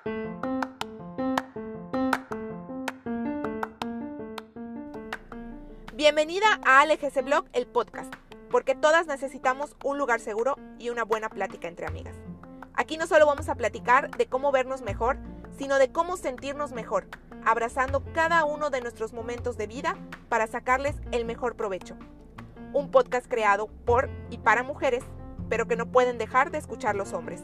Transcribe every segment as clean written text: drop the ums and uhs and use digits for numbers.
Bienvenida a ALGC Blog, el podcast, porque todas necesitamos un lugar seguro y una buena plática entre amigas. Aquí no solo vamos a platicar de cómo vernos mejor, sino de cómo sentirnos mejor, abrazando cada uno de nuestros momentos de vida para sacarles el mejor provecho. Un podcast creado por y para mujeres, pero que no pueden dejar de escuchar los hombres.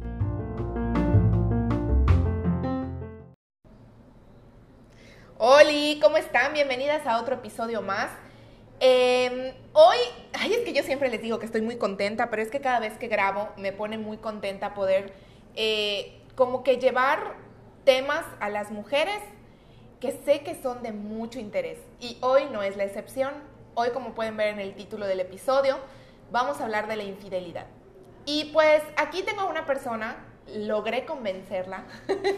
Hola, ¿cómo están? Bienvenidas a otro episodio más. Hoy, es que yo siempre les digo que estoy muy contenta, pero es que cada vez que grabo me pone muy contenta poder como que llevar temas a las mujeres que sé que son de mucho interés. Y hoy no es la excepción. Hoy, como pueden ver en el título del episodio, vamos a hablar de la infidelidad. Y pues aquí tengo a una persona, logré convencerla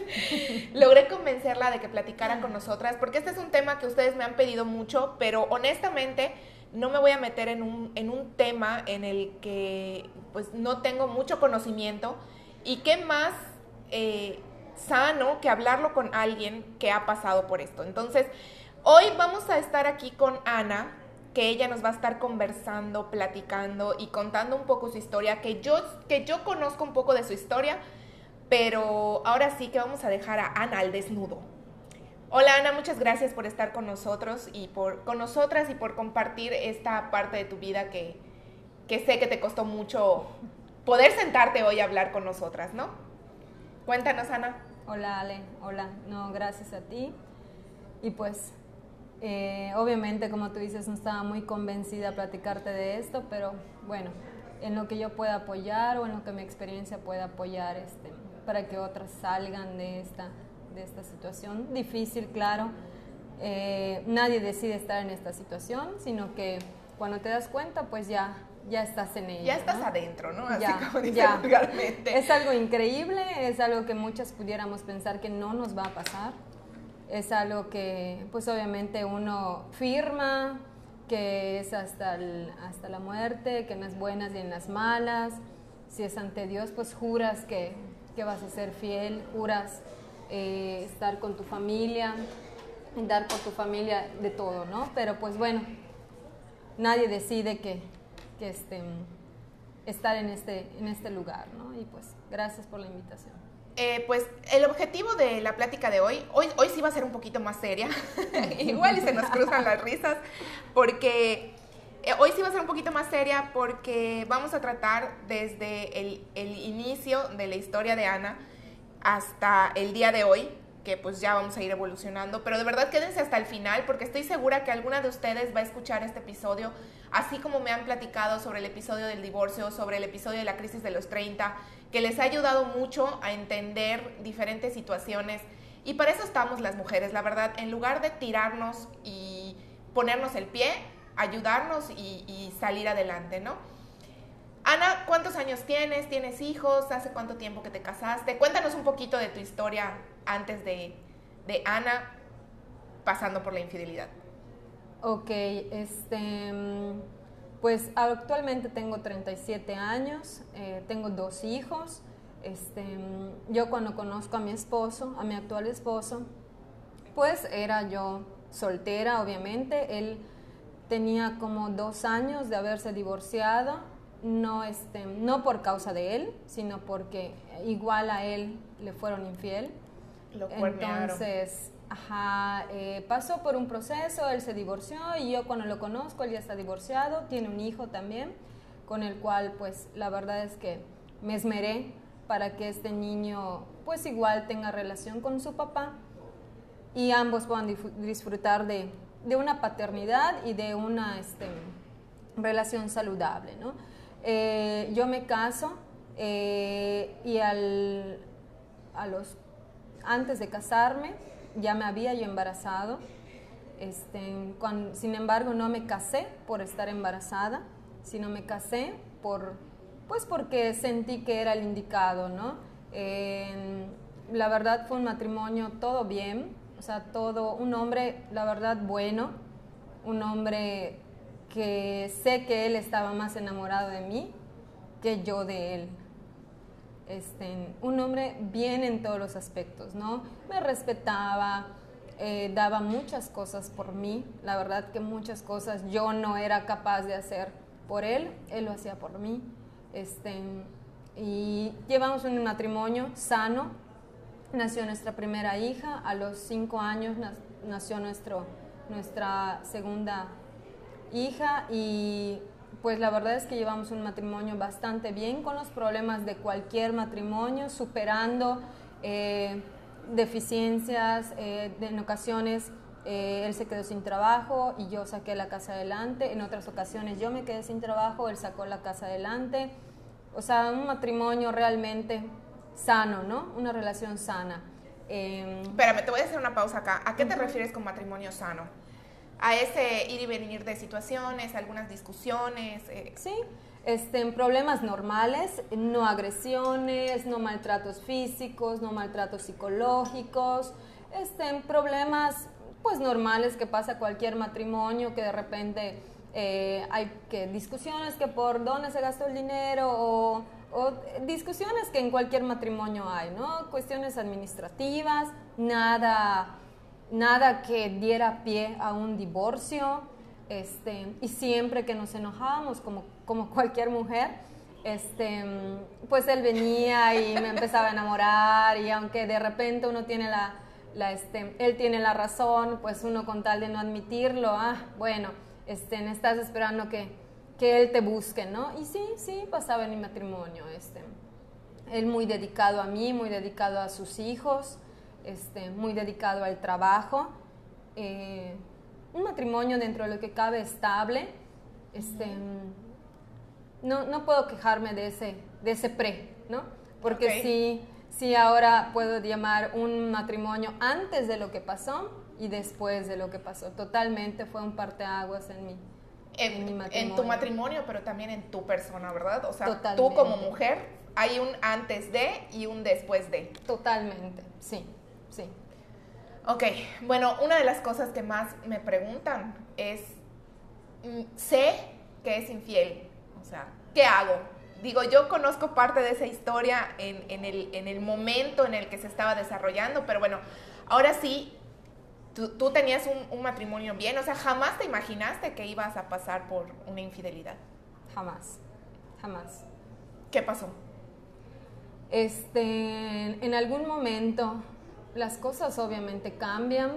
de que platicara con nosotras, porque este es un tema que ustedes me han pedido mucho, pero honestamente no me voy a meter en un tema en el que pues no tengo mucho conocimiento, y qué más sano que hablarlo con alguien que ha pasado por esto. Entonces, hoy vamos a estar aquí con Ana, que ella nos va a estar conversando, platicando y contando un poco su historia, que yo conozco un poco de su historia, pero ahora sí que vamos a dejar a Ana al desnudo. Hola Ana, muchas gracias por estar con nosotros y con nosotras y por compartir esta parte de tu vida que sé que te costó mucho poder sentarte hoy a hablar con nosotras, ¿no? Cuéntanos, Ana. Hola Ale, hola, no, gracias a ti. Y pues, obviamente, como tú dices, no estaba muy convencida a platicarte de esto, pero bueno, en lo que yo pueda apoyar o en lo que mi experiencia pueda apoyar, para que otras salgan de esta situación difícil, claro. Nadie decide estar en esta situación, sino que cuando te das cuenta, pues ya estás en ella. Ya estás, ¿no? Adentro, ¿no? Así como dicen ya. vulgarmente. Es algo increíble, es algo que muchas pudiéramos pensar que no nos va a pasar. Es algo que, pues obviamente uno firma, que es hasta la muerte, que en las buenas y en las malas. Si es ante Dios, pues juras que vas a ser fiel, juras estar con tu familia, dar por tu familia de todo, ¿no? Pero pues bueno, nadie decide que estar en este lugar, ¿no? Y pues gracias por la invitación. Pues el objetivo de la plática de hoy sí va a ser un poquito más seria, igual y se nos cruzan las risas, porque hoy sí va a ser un poquito más seria porque vamos a tratar desde el inicio de la historia de Ana hasta el día de hoy, que pues ya vamos a ir evolucionando, pero de verdad quédense hasta el final porque estoy segura que alguna de ustedes va a escuchar este episodio, así como me han platicado sobre el episodio del divorcio, sobre el episodio de la crisis de los 30, que les ha ayudado mucho a entender diferentes situaciones. Y para eso estamos las mujeres, la verdad, en lugar de tirarnos y ponernos el pie, ayudarnos y salir adelante, ¿no? Ana, ¿cuántos años tienes? ¿Tienes hijos? ¿Hace cuánto tiempo que te casaste? Cuéntanos un poquito de tu historia antes de Ana pasando por la infidelidad. Ok, pues actualmente tengo 37 años, tengo 2 hijos. Yo cuando conozco a mi esposo, a mi actual esposo, pues era yo soltera, obviamente. Él tenía como 2 años de haberse divorciado, no por causa de él, sino porque igual a él le fueron infiel. Lo cuernearon. Entonces, pasó por un proceso, él se divorció y yo cuando lo conozco, él ya está divorciado, tiene un hijo también, con el cual pues la verdad es que me esmeré para que este niño pues igual tenga relación con su papá y ambos puedan disfrutar de una paternidad y de una relación saludable, ¿no? Yo me caso y antes de casarme ya me había yo embarazado. Sin embargo, no me casé por estar embarazada, sino me casé porque sentí que era el indicado, ¿no? La verdad fue un matrimonio todo bien, o sea, un hombre, la verdad, bueno, un hombre que sé que él estaba más enamorado de mí que yo de él. un hombre bien en todos los aspectos, ¿no? Me respetaba, daba muchas cosas por mí, la verdad que muchas cosas yo no era capaz de hacer por él lo hacía por mí, y llevamos un matrimonio sano, nació nuestra primera hija, a los 5 años nació nuestra segunda hija y pues la verdad es que llevamos un matrimonio bastante bien con los problemas de cualquier matrimonio, superando deficiencias, en ocasiones él se quedó sin trabajo y yo saqué la casa adelante, en otras ocasiones yo me quedé sin trabajo, él sacó la casa adelante, o sea, un matrimonio realmente sano, ¿no? Una relación sana. Espérame, te voy a hacer una pausa acá. ¿A qué te refieres con matrimonio sano? ¿A ese ir y venir de situaciones, algunas discusiones? Sí, problemas normales, no agresiones, no maltratos físicos, no maltratos psicológicos, problemas pues normales que pasa cualquier matrimonio, que de repente hay discusiones que por dónde se gastó el dinero o discusiones que en cualquier matrimonio hay, ¿no? Cuestiones administrativas, nada que diera pie a un divorcio, y siempre que nos enojábamos, como cualquier mujer, pues él venía y me empezaba a enamorar, y aunque de repente uno tiene él tiene la razón, pues uno con tal de no admitirlo, bueno, estás esperando que él te busque, ¿no? Y sí, pasaba en mi matrimonio, él muy dedicado a mí, muy dedicado a sus hijos, muy dedicado al trabajo, un matrimonio dentro de lo que cabe estable, no puedo quejarme de ese ¿no? Porque Okay. sí ahora puedo llamar un matrimonio antes de lo que pasó y después de lo que pasó, totalmente fue un parteaguas en mi matrimonio. En tu matrimonio, pero también en tu persona, ¿verdad? O sea, Totalmente. Tú como mujer, hay un antes de y un después de. Totalmente, sí. Ok, bueno, una de las cosas que más me preguntan es, sé que es infiel, o sea, ¿qué hago? Digo, yo conozco parte de esa historia en el momento en el que se estaba desarrollando, pero bueno, ahora sí, tú tenías un matrimonio bien, o sea, jamás te imaginaste que ibas a pasar por una infidelidad. Jamás. ¿Qué pasó? En algún momento las cosas obviamente cambian.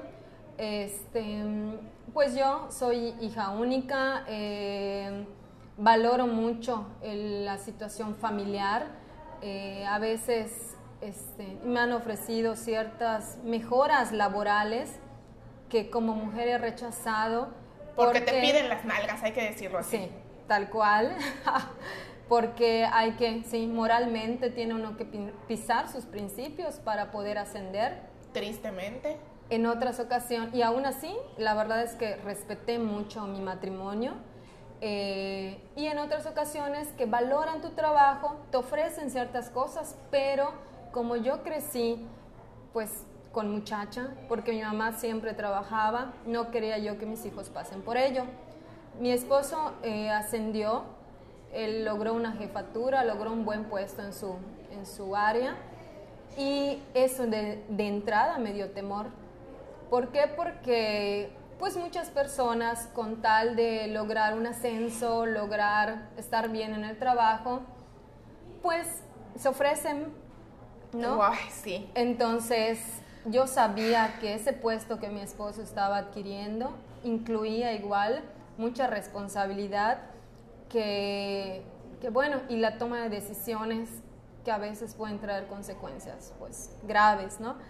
Pues yo soy hija única, valoro mucho la situación familiar. A veces me han ofrecido ciertas mejoras laborales que como mujer he rechazado. Porque te piden las nalgas, hay que decirlo así. Sí, tal cual. Porque moralmente tiene uno que pisar sus principios para poder ascender. Tristemente. En otras ocasiones, y aún así, la verdad es que respeté mucho mi matrimonio, y en otras ocasiones que valoran tu trabajo, te ofrecen ciertas cosas, pero como yo crecí, pues con muchacha, porque mi mamá siempre trabajaba, no quería yo que mis hijos pasen por ello. Mi esposo ascendió, él logró una jefatura, logró un buen puesto en su área, y eso de entrada me dio temor. ¿Por qué? Porque pues muchas personas con tal de lograr un ascenso, lograr estar bien en el trabajo, pues se ofrecen, ¿no? Ay, sí. Entonces yo sabía que ese puesto que mi esposo estaba adquiriendo incluía igual mucha responsabilidad, que bueno, y la toma de decisiones que a veces pueden traer consecuencias pues graves, ¿no?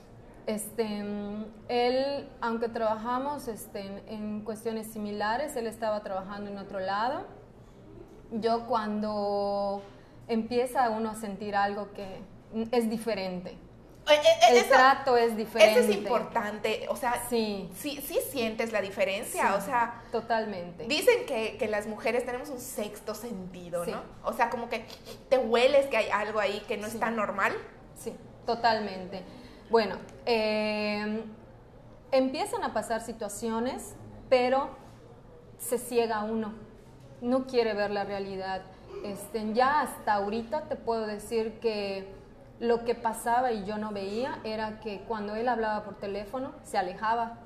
Él, aunque trabajamos en cuestiones similares, él estaba trabajando en otro lado. Yo cuando empieza uno a sentir algo que es diferente, el trato es diferente. Eso es importante, o sea, sí sientes la diferencia, sí, o sea, totalmente. Dicen que las mujeres tenemos un sexto sentido, sí, ¿no? O sea, como que te hueles que hay algo ahí que no sí, es tan normal. Sí, totalmente. Bueno, empiezan a pasar situaciones, pero se ciega uno, no quiere ver la realidad. Ya hasta ahorita te puedo decir que lo que pasaba y yo no veía era que cuando él hablaba por teléfono se alejaba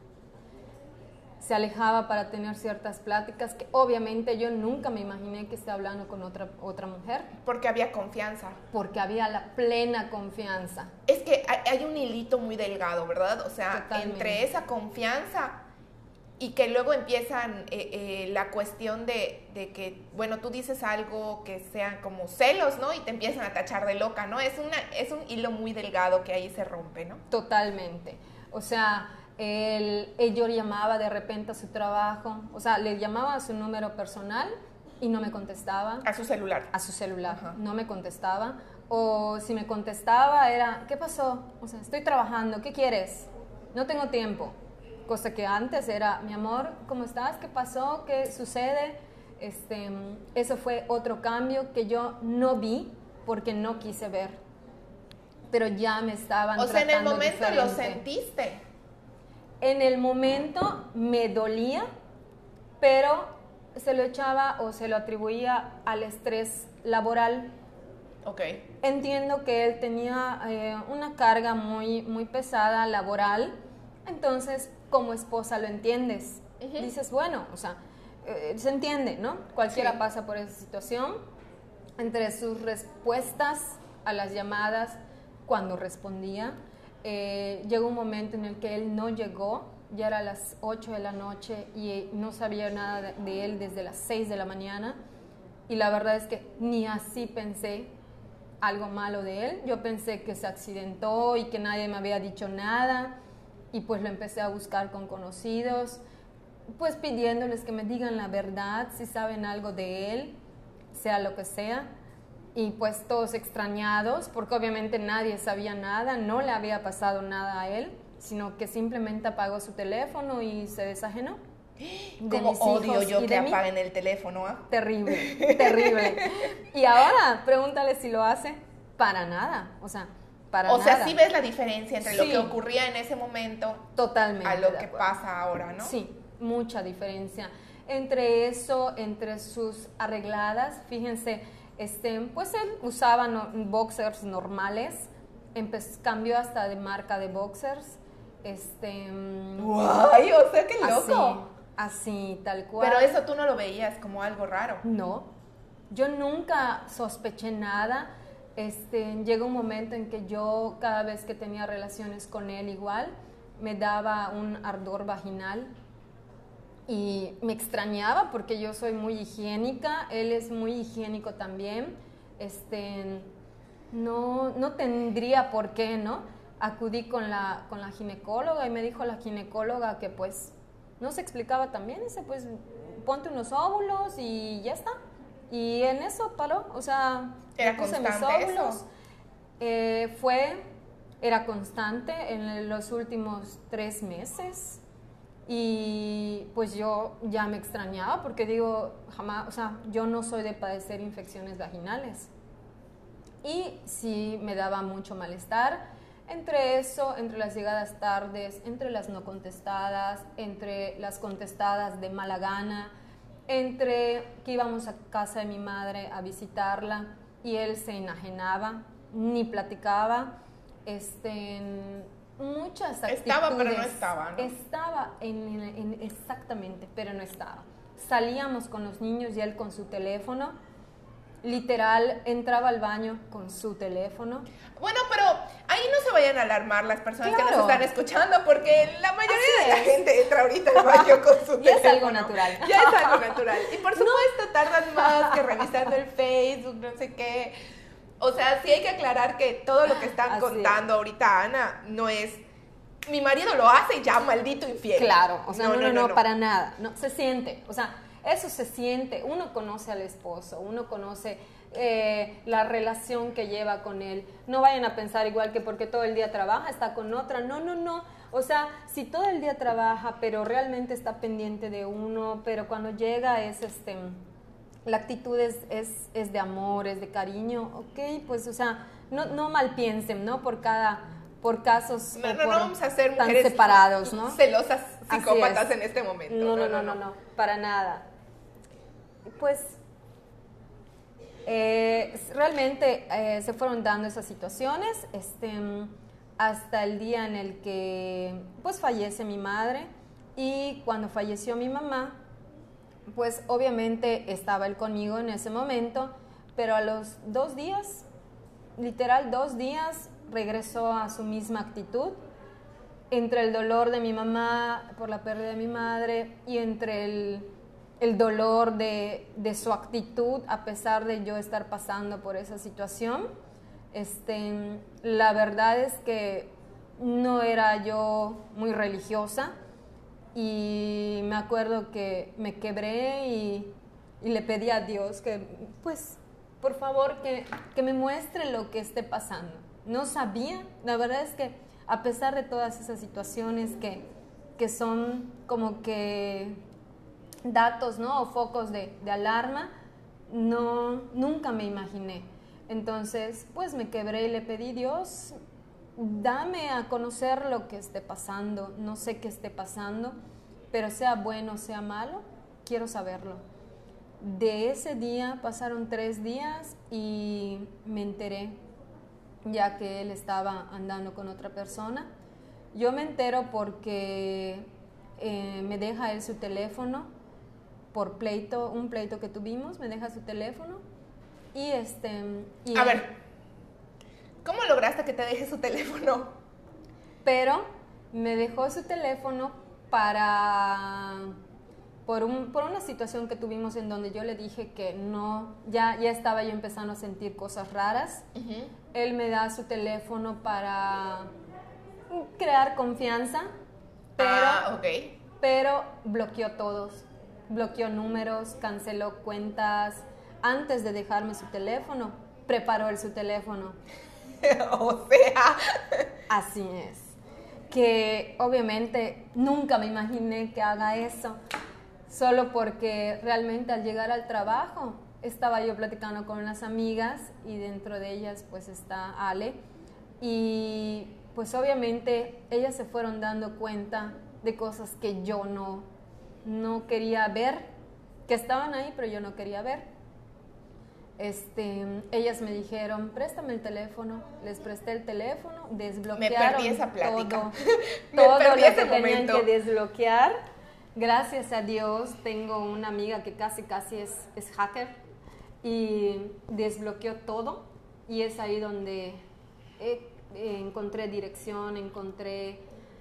para tener ciertas pláticas que obviamente yo nunca me imaginé que esté hablando con otra mujer. Porque había confianza. Porque había la plena confianza. Es que hay un hilito muy delgado, ¿verdad? O sea, Totalmente. Entre esa confianza y que luego empiezan la cuestión de que, bueno, tú dices algo que sean como celos, ¿no? Y te empiezan a tachar de loca, ¿no? Es un hilo muy delgado que ahí se rompe, ¿no? Totalmente. O sea, yo llamaba de repente a su trabajo, o sea, le llamaba a su número personal y no me contestaba. A su celular. A su celular, Ajá. no me contestaba. O si me contestaba era, ¿qué pasó? O sea, estoy trabajando, ¿qué quieres? No tengo tiempo. Cosa que antes era, mi amor, ¿cómo estás? ¿Qué pasó? ¿Qué sucede? Eso fue otro cambio que yo no vi porque no quise ver. Pero ya me estaban tratando en el momento diferente. lo sentiste. En el momento me dolía, pero se lo echaba o se lo atribuía al estrés laboral. Ok. Entiendo que él tenía una carga muy, muy pesada laboral, entonces como esposa lo entiendes. Uh-huh. Dices, bueno, o sea, se entiende, ¿no? Cualquiera Sí. pasa por esa situación. Entre sus respuestas a las llamadas, cuando respondía, llegó un momento en el que él no llegó, ya era las 8 de la noche y no sabía nada de él desde las 6 de la mañana, y la verdad es que ni así pensé algo malo de él. Yo pensé que se accidentó y que nadie me había dicho nada, y pues lo empecé a buscar con conocidos, pues pidiéndoles que me digan la verdad, si saben algo de él, sea lo que sea. Y pues todos extrañados, porque obviamente nadie sabía nada, no le había pasado nada a él, sino que simplemente apagó su teléfono y se desajenó. Como odio yo que apaguen el teléfono, ¿ah? Terrible, terrible. Y ahora, pregúntale si lo hace. Para nada, o sea, para nada. O sea, sí ves la diferencia entre Sí. lo que ocurría en ese momento Totalmente a lo de que acuerdo. pasa ahora, ¿no? Sí, mucha diferencia. Entre eso, entre sus arregladas, fíjense, pues él usaba boxers normales, cambió hasta de marca de boxers. ¡Guay! O sea, qué loco. Así, tal cual. Pero eso tú no lo veías como algo raro. No, yo nunca sospeché nada. Llega un momento en que yo, cada vez que tenía relaciones con él igual, me daba un ardor vaginal y me extrañaba porque yo soy muy higiénica, él es muy higiénico también. No tendría por qué, ¿no? Acudí con la ginecóloga y me dijo la ginecóloga que pues no se explicaba también, dice pues ponte unos óvulos y ya está. Y en eso paró, o sea, ¿Era puse mis constante óvulos. Era constante en los últimos 3 meses. Y pues yo ya me extrañaba porque digo, jamás, o sea, yo no soy de padecer infecciones vaginales. Y sí me daba mucho malestar. Entre eso, entre las llegadas tardes, entre las no contestadas, entre las contestadas de mala gana, entre que íbamos a casa de mi madre a visitarla y él se enajenaba, ni platicaba, muchas actitudes. Estaba, pero no estaba, ¿no? Estaba exactamente, pero no estaba. Salíamos con los niños y él con su teléfono, literal, entraba al baño con su teléfono. Bueno, pero ahí no se vayan a alarmar las personas que Claro. nos están escuchando, porque la mayoría Así de la es. gente entra ahorita al baño con su Ya teléfono. es algo natural. Ya es algo natural. Y por supuesto tardan más que revisando el Facebook, no sé qué. O sea, sí hay que aclarar que todo lo que están Así contando ahorita Ana no es mi marido lo hace y ya maldito infiel. Claro, o sea, no, no. para nada. No, se siente, o sea, eso se siente. Uno conoce al esposo, uno conoce la relación que lleva con él. No vayan a pensar igual que porque todo el día trabaja, está con otra. No. O sea, si todo el día trabaja, pero realmente está pendiente de uno, pero cuando llega es la actitud es de amor, es de cariño, ok, pues, o sea, no mal piensen, ¿no? Por casos No o por vamos a ser tan mujeres separados, ¿no? celosas Así psicópatas es. en este momento. No, para nada. Pues Realmente se fueron dando esas situaciones hasta el día en el que pues fallece mi madre, y cuando falleció mi mamá, pues obviamente estaba él conmigo en ese momento, pero a los 2 días, literal 2 días, regresó a su misma actitud. Entre el dolor de mi mamá por la pérdida de mi madre y entre el dolor de su actitud, a pesar de yo estar pasando por esa situación, la verdad es que no era yo muy religiosa, y me acuerdo que me quebré y le pedí a Dios que, pues, por favor, que me muestre lo que esté pasando. No sabía, la verdad es que a pesar de todas esas situaciones que son como que datos, ¿no? O focos de alarma, nunca me imaginé. Entonces, pues me quebré y le pedí, Dios, dame a conocer lo que esté pasando, no sé qué esté pasando, pero sea bueno, sea malo, quiero saberlo. De ese día pasaron 3 días y me enteré ya que él estaba andando con otra persona. Yo me entero porque me deja él su teléfono por un pleito que tuvimos, me deja su teléfono y A ver, ¿cómo lograste que te deje su teléfono? Pero me dejó su teléfono por una situación que tuvimos en donde yo le dije que no, ya estaba yo empezando a sentir cosas raras. Uh-huh. Él me da su teléfono para crear confianza, pero bloqueó todos, bloqueó números, canceló cuentas. Antes de dejarme su teléfono, preparó él su teléfono. O sea, así es. Que obviamente nunca me imaginé que haga eso, solo porque realmente al llegar al trabajo estaba yo platicando con unas amigas y dentro de ellas pues está Ale, y pues obviamente ellas se fueron dando cuenta de cosas que yo no quería ver, que estaban ahí pero yo no quería ver. Ellas me dijeron, préstame el teléfono, les presté el teléfono, desbloquearon me perdí esa plática. todo lo que tenían que desbloquear. Gracias a Dios tengo una amiga que casi es hacker y desbloqueó todo, y es ahí donde encontré dirección, encontré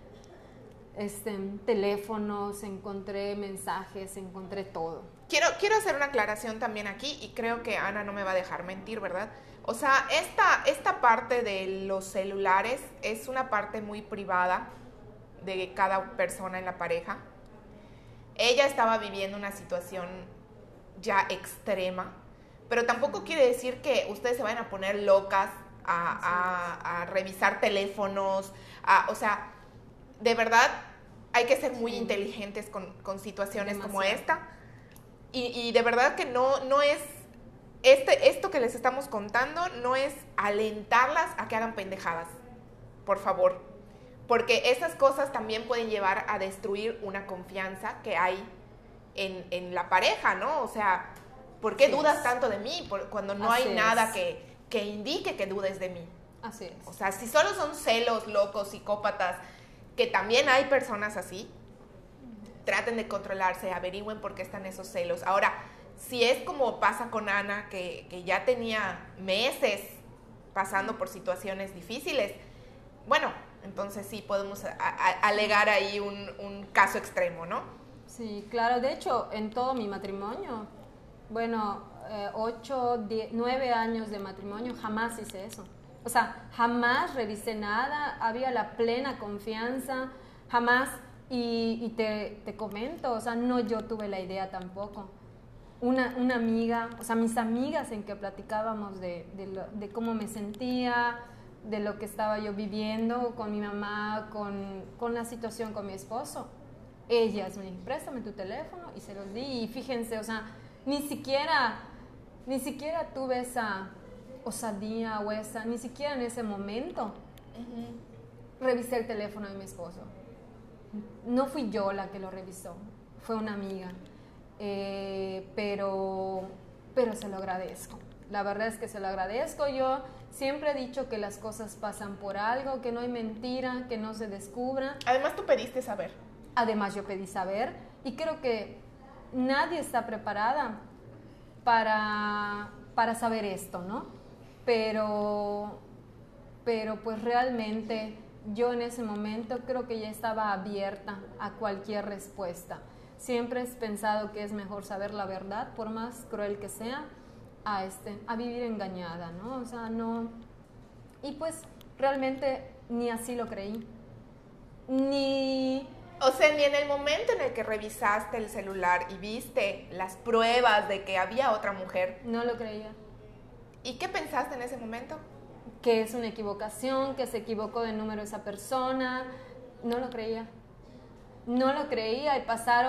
teléfonos, encontré mensajes, encontré todo. Quiero hacer una aclaración también aquí, y creo que Ana no me va a dejar mentir, ¿verdad? O sea, esta parte de los celulares es una parte muy privada de cada persona en la pareja. Ella estaba viviendo una situación ya extrema, pero tampoco quiere decir que ustedes se vayan a poner locas a revisar teléfonos, o sea, de verdad hay que ser muy inteligentes con situaciones como esta. Y de verdad que no es, esto que les estamos contando no es alentarlas a que hagan pendejadas, por favor. Porque esas cosas también pueden llevar a destruir una confianza que hay en la pareja, ¿no? O sea, ¿por qué dudas tanto de mí cuando no hay nada que indique que dudes de mí? Así es. O sea, si solo son celos locos, psicópatas, que también hay personas así, traten de controlarse, averigüen por qué están esos celos. Ahora, si es como pasa con Ana, que ya tenía meses pasando por situaciones difíciles, bueno, entonces sí podemos alegar ahí un caso extremo, ¿no? Sí, claro. De hecho, en todo mi matrimonio, 9 años de matrimonio, jamás hice eso. O sea, jamás revisé nada, había la plena confianza, jamás. Y te comento, o sea, no yo tuve la idea tampoco. Una amiga, o sea, mis amigas en que platicábamos de cómo me sentía, de lo que estaba yo viviendo con mi mamá, con la situación con mi esposo, ellas me dijeron, préstame tu teléfono, y se los di. Y fíjense, o sea, ni siquiera tuve esa osadía o ni siquiera en ese momento revisé el teléfono de mi esposo. No fui yo la que lo revisó, fue una amiga, pero se lo agradezco. La verdad es que se lo agradezco. Yo siempre he dicho que las cosas pasan por algo, que no hay mentira, que no se descubra. Además, tú pediste saber. Además, yo pedí saber y creo que nadie está preparada para saber esto, ¿no? Pero pues realmente yo en ese momento creo que ya estaba abierta a cualquier respuesta. Siempre he pensado que es mejor saber la verdad, por más cruel que sea, a vivir engañada, ¿no? O sea, no... Y pues realmente ni así lo creí. O sea, ni en el momento en el que revisaste el celular y viste las pruebas de que había otra mujer. No lo creía. ¿Y qué pensaste en ese momento? Que es una equivocación, que se equivocó de número esa persona. No lo creía. No lo creía y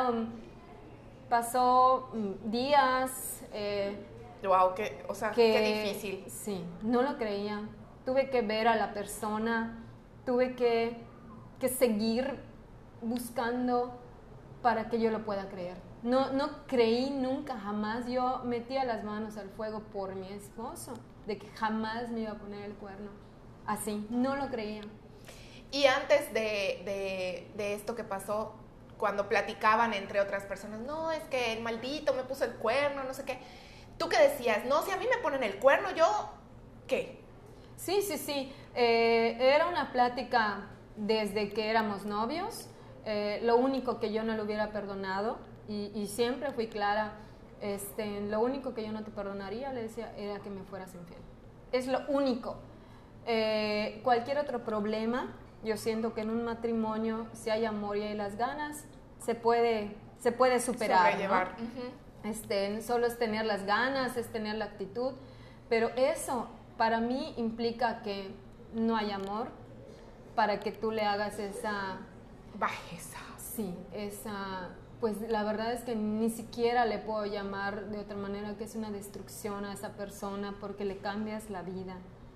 pasó días. Wow, qué difícil. Sí, no lo creía. Tuve que ver a la persona, tuve que seguir buscando para que yo lo pueda creer. No creí nunca, jamás. Yo metía las manos al fuego por mi esposo, de que jamás me iba a poner el cuerno. Así, no lo creía. Y antes de esto que pasó, cuando platicaban entre otras personas, no, es que el maldito me puso el cuerno, no sé qué. ¿Tú qué decías? No, si a mí me ponen el cuerno, ¿yo qué? Sí. Era una plática desde que éramos novios. Lo único que yo no le hubiera perdonado, y siempre fui clara, lo único que yo no te perdonaría, le decía, era que me fueras infiel. Es lo único. Cualquier otro problema, yo siento que en un matrimonio, si hay amor y hay las ganas, se puede superar, sobrellevar, ¿no? Uh-huh. Solo es tener las ganas, es tener la actitud, pero eso para mí implica que no hay amor para que tú le hagas esa bajeza. Sí, pues la verdad es que ni siquiera le puedo llamar de otra manera, que es una destrucción a esa persona, porque le cambias la vida.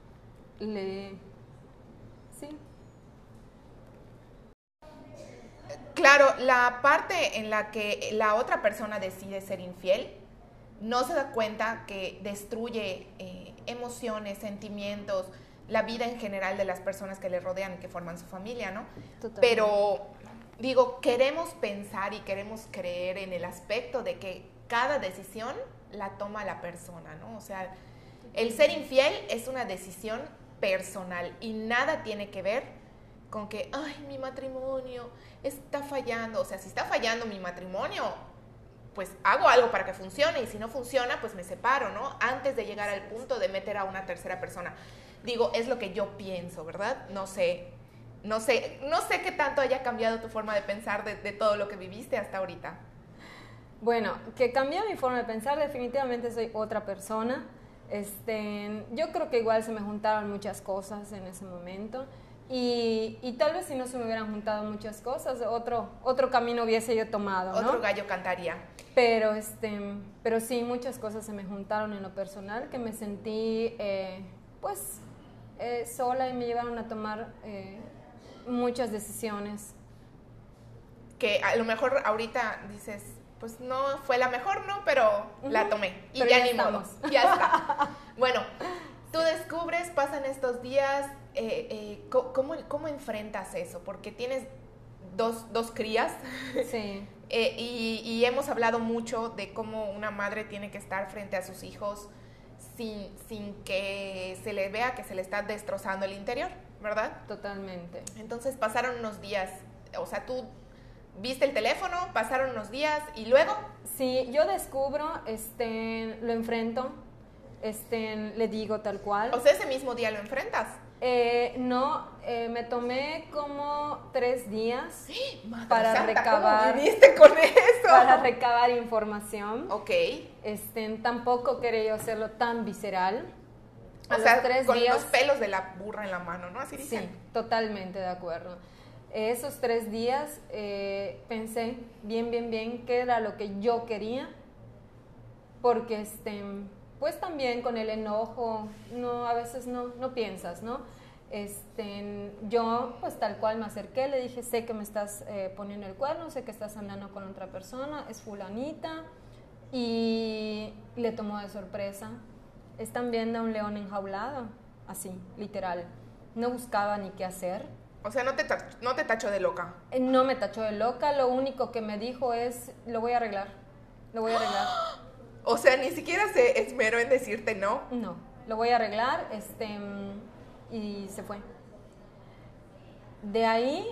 Sí. Claro, la parte en la que la otra persona decide ser infiel no se da cuenta que destruye emociones, sentimientos, la vida en general de las personas que le rodean y que forman su familia, ¿no? Totalmente. Pero, digo, queremos pensar y queremos creer en el aspecto de que cada decisión la toma la persona, ¿no? O sea, el ser infiel es una decisión personal y nada tiene que ver con que, ay, mi matrimonio está fallando. O sea, si está fallando mi matrimonio, pues hago algo para que funcione, y si no funciona, pues me separo, ¿no? Antes de llegar al punto de meter a una tercera persona. Digo, es lo que yo pienso, ¿verdad? No sé qué tanto haya cambiado tu forma de pensar de todo lo que viviste hasta ahorita. Bueno, que cambió mi forma de pensar, definitivamente soy otra persona. Yo creo que igual se me juntaron muchas cosas en ese momento. Y tal vez si no se me hubieran juntado muchas cosas, otro camino hubiese yo tomado, ¿no? Otro gallo cantaría. Pero sí, muchas cosas se me juntaron en lo personal, que me sentí sola, y me llevaron a tomar muchas decisiones. Que a lo mejor ahorita dices, pues no fue la mejor, ¿no? Pero la tomé y pero ya ni modo, ya está. Bueno, tú descubres, pasan estos días, ¿cómo enfrentas eso? Porque tienes dos crías. Sí. Y hemos hablado mucho de cómo una madre tiene que estar frente a sus hijos sin que se le vea que se le está destrozando el interior, ¿verdad? Totalmente. Entonces pasaron unos días, o sea, tú viste el teléfono, pasaron unos días y luego... Sí, yo descubro, lo enfrento, le digo tal cual. O sea, ese mismo día lo enfrentas. No, me tomé como 3 días Madre para Santa, recabar. ¿cómo viviste con eso? Para recabar información. Ok. Tampoco quería yo hacerlo tan visceral. O sea, con los pelos de la burra en la mano, ¿no? Así dicen. Sí, totalmente de acuerdo. Esos 3 días pensé bien qué era lo que yo quería, porque pues también con el enojo a veces no piensas, ¿no? Yo pues tal cual me acerqué, le dije, sé que me estás poniendo el cuerno, sé que estás andando con otra persona, es fulanita, y le tomó de sorpresa. están viendo a un león enjaulado, así, literal. No buscaba ni qué hacer. O sea, no te tachó de loca. No me tachó de loca, lo único que me dijo es, lo voy a arreglar, lo voy a arreglar. O sea, ni siquiera se esmeró en decirte no. No, lo voy a arreglar, y se fue. De ahí,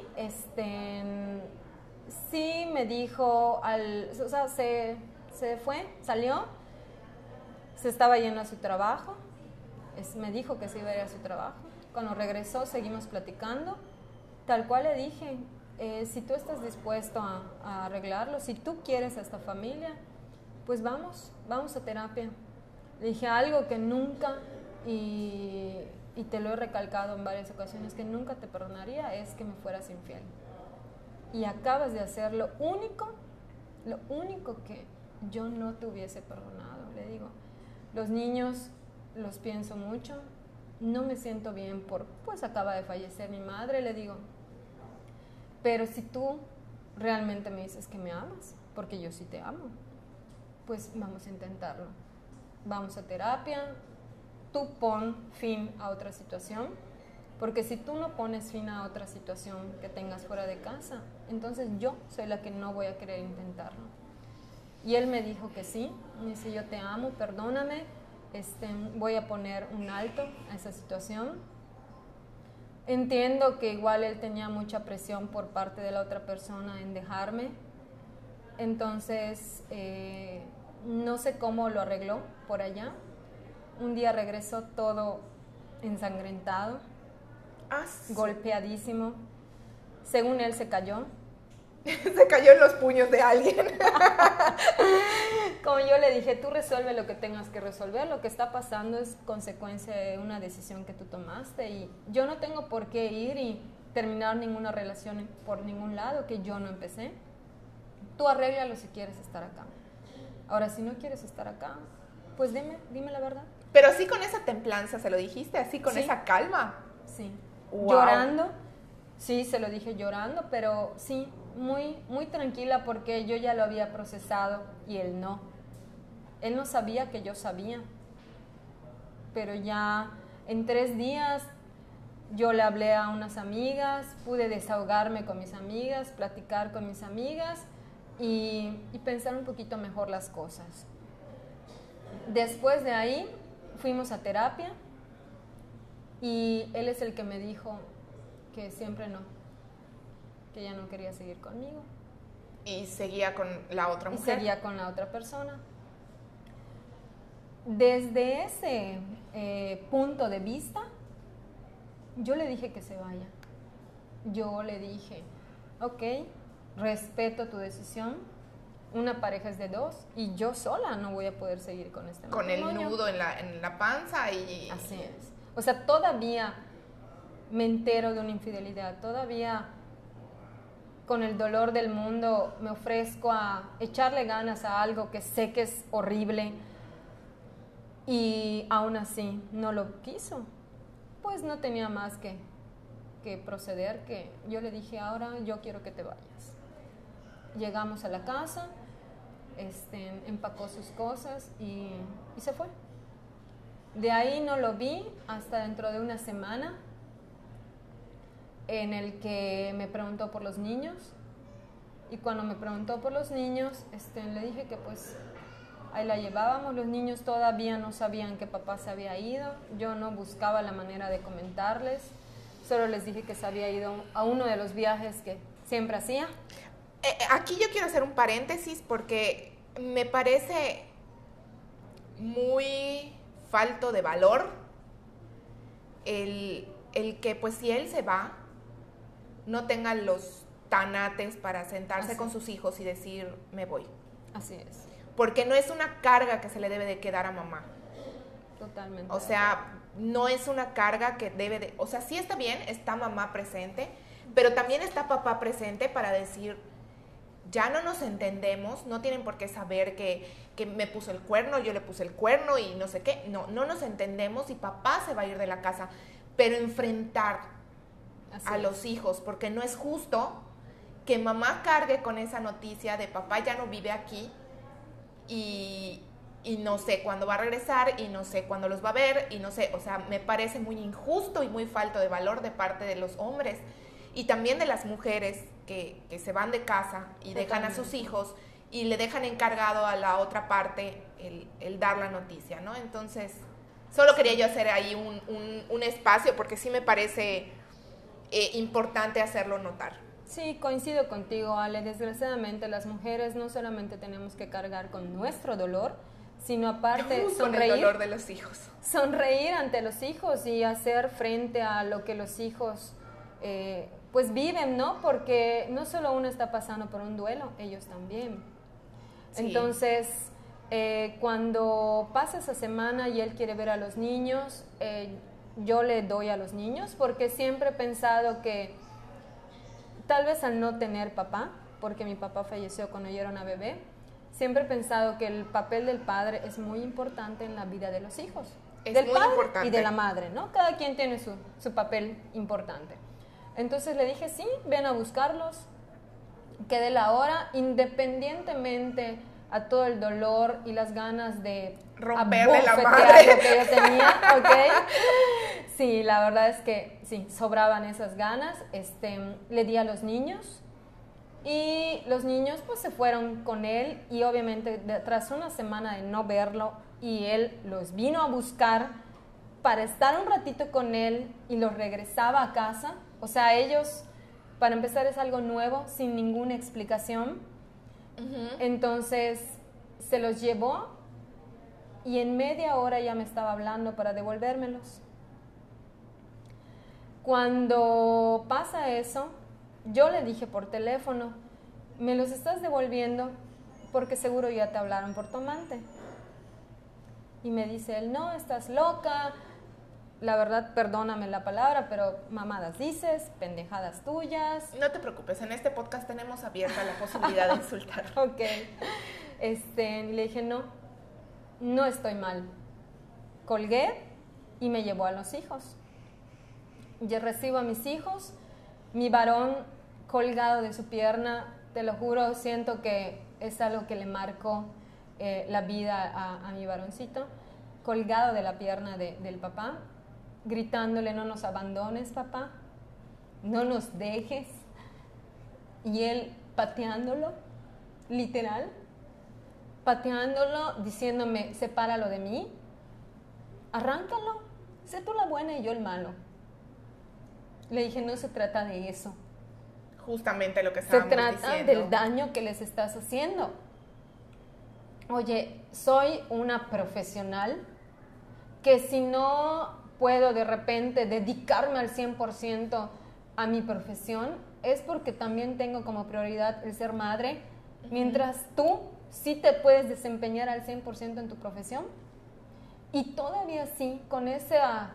sí me dijo, o sea, se fue, salió, se estaba yendo a su trabajo, me dijo que se iba a ir a su trabajo. Cuando regresó, seguimos platicando. Tal cual le dije, si tú estás dispuesto a arreglarlo, si tú quieres a esta familia, pues vamos a terapia. Le dije algo que nunca, y te lo he recalcado en varias ocasiones, que nunca te perdonaría, es que me fueras infiel. Y acabas de hacer lo único que yo no te hubiese perdonado. Le digo, los niños los pienso mucho, no me siento bien pues acaba de fallecer mi madre, le digo, pero si tú realmente me dices que me amas, porque yo sí te amo, pues vamos a intentarlo. Vamos a terapia, tú pon fin a otra situación, porque si tú no pones fin a otra situación que tengas fuera de casa, entonces yo soy la que no voy a querer intentarlo. Y él me dijo que sí, me dice, yo te amo, perdóname, voy a poner un alto a esa situación. Entiendo que igual él tenía mucha presión por parte de la otra persona en dejarme, entonces no sé cómo lo arregló por allá. Un día regresó todo ensangrentado, golpeadísimo. Según él se cayó. Se cayó en los puños de alguien. Como yo le dije, tú resuelve lo que tengas que resolver, lo que está pasando es consecuencia de una decisión que tú tomaste y yo no tengo por qué ir y terminar ninguna relación por ningún lado que yo no empecé. Tú arréglalo si quieres estar acá. Ahora, si no quieres estar acá, pues dime la verdad. Pero así con esa templanza, ¿se lo dijiste? Así con esa calma. Sí. Wow. Llorando. Sí, se lo dije llorando, pero sí, muy, muy tranquila porque yo ya lo había procesado y él no. Él no sabía que yo sabía. Pero ya en 3 días yo le hablé a unas amigas, pude desahogarme con mis amigas, platicar con mis amigas y pensar un poquito mejor las cosas. Después de ahí fuimos a terapia y él es el que me dijo que siempre no, que ya no quería seguir conmigo. Y seguía con la otra mujer. Y seguía con la otra persona. Desde ese punto de vista, yo le dije que se vaya. Yo le dije, ok, respeto tu decisión, una pareja es de 2 y yo sola no voy a poder seguir con este matrimonio. Con el nudo en la panza y... Así es. O sea, todavía me entero de una infidelidad, todavía con el dolor del mundo me ofrezco a echarle ganas a algo que sé que es horrible y aún así no lo quiso. Pues no tenía más que proceder, que yo le dije, ahora yo quiero que te vayas. Llegamos a la casa, empacó sus cosas y se fue. De ahí no lo vi hasta dentro de una semana, en el que me preguntó por los niños. Y cuando me preguntó por los niños, le dije que pues ahí la llevábamos. Los niños todavía no sabían que papá se había ido. Yo no buscaba la manera de comentarles. Solo les dije que se había ido a uno de los viajes que siempre hacía. Aquí yo quiero hacer un paréntesis porque me parece muy falto de valor el que pues si él se va, no tenga los tanates para sentarse con sus hijos y decir, me voy. Así es. Porque no es una carga que se le debe de quedar a mamá. Totalmente. O sea, no es una carga que debe de... O sea, sí está bien, está mamá presente, pero también está papá presente para decir, ya no nos entendemos, no tienen por qué saber que me puso el cuerno, yo le puse el cuerno y no sé qué. No nos entendemos y papá se va a ir de la casa. Pero enfrentar a los hijos, porque no es justo que mamá cargue con esa noticia de papá ya no vive aquí y y no sé cuándo va a regresar y no sé cuándo los va a ver y no sé, o sea, me parece muy injusto y muy falto de valor de parte de los hombres y también de las mujeres que se van de casa y dejan a sus hijos y le dejan encargado a la otra parte el dar la noticia, ¿no? Entonces, solo quería yo hacer ahí un espacio porque sí me parece importante hacerlo notar. Sí, coincido contigo, Ale. Desgraciadamente las mujeres no solamente tenemos que cargar con nuestro dolor, sino aparte sonreír. Con el dolor de los hijos. Sonreír ante los hijos y hacer frente a lo que los hijos pues viven, ¿no? Porque no solo uno está pasando por un duelo, ellos también. Sí. Entonces, cuando pasa esa semana y él quiere ver a los niños, yo le doy a los niños porque siempre he pensado que tal vez al no tener papá, porque mi papá falleció cuando yo era una bebé, siempre he pensado que el papel del padre es muy importante en la vida de los hijos. Es del muy padre importante. Y de la madre, ¿no? Cada quien tiene su papel importante. Entonces le dije, sí, ven a buscarlos, que de la hora, independientemente a todo el dolor y las ganas de romperle la madre lo que yo tenía, ¿ok? Sí, la verdad es que sí, sobraban esas ganas. Le di a los niños y los niños pues se fueron con él y obviamente tras una semana de no verlo y él los vino a buscar para estar un ratito con él y los regresaba a casa. O sea, ellos, para empezar, es algo nuevo, sin ninguna explicación. Uh-huh. Entonces, se los llevó y en media hora ya me estaba hablando para devolvérmelos. Cuando pasa eso, yo le dije por teléfono, me los estás devolviendo porque seguro ya te hablaron por tu amante. Y me dice él, no, estás loca. La verdad, perdóname la palabra, pero mamadas dices, pendejadas tuyas. No te preocupes, en este podcast tenemos abierta la posibilidad de insultar. Ok. Y le dije, no estoy mal. Colgué y me llevó a los hijos. Yo recibo a mis hijos, mi varón colgado de su pierna, te lo juro, siento que es algo que le marcó la vida a mi varoncito, colgado de la pierna del papá, gritándole, no nos abandones, papá, no nos dejes, y él pateándolo, literal, pateándolo, diciéndome, sepáralo de mí, arráncalo, sé tú la buena y yo el malo. Le dije, no se trata de eso. Justamente lo que estábamos diciendo. Se trata del daño que les estás haciendo. Oye, soy una profesional que si no puedo de repente dedicarme al 100% a mi profesión, es porque también tengo como prioridad el ser madre, mientras tú sí te puedes desempeñar al 100% en tu profesión. Y todavía sí, con esa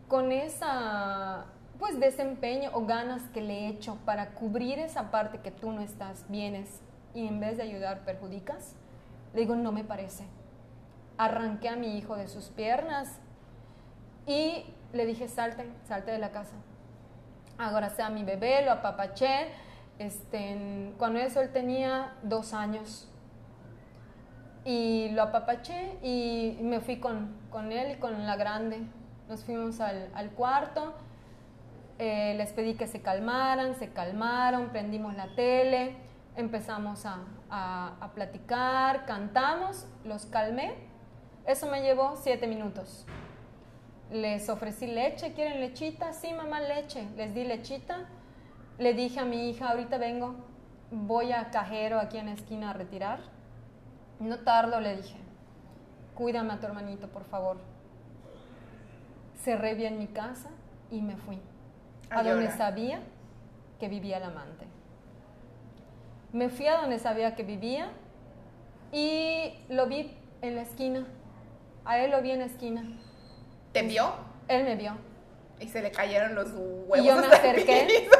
pues desempeño o ganas que le echo para cubrir esa parte que tú no estás, vienes y en vez de ayudar perjudicas, le digo, no me parece. Arranqué a mi hijo de sus piernas y le dije, salte de la casa. Ahora sea mi bebé, lo apapaché. Cuando eso él tenía 2 años. Y lo apapaché y me fui con él y con la grande. Nos fuimos al cuarto. Les pedí que se calmaron, prendimos la tele, empezamos a platicar, cantamos, los calmé. Eso me llevó 7 minutos. Les ofrecí leche, ¿quieren lechita? Sí, mamá, leche. Les di lechita. Le dije a mi hija, ahorita vengo, voy a cajero aquí en la esquina a retirar. No tardo, le dije, cuídame a tu hermanito, por favor. Cerré bien mi casa y me fui a donde sabía que vivía el amante. Me fui a donde sabía que vivía y lo vi en la esquina. A él lo vi en la esquina. ¿Te vio? Él me vio. Y se le cayeron los huevos. Y yo me acerqué.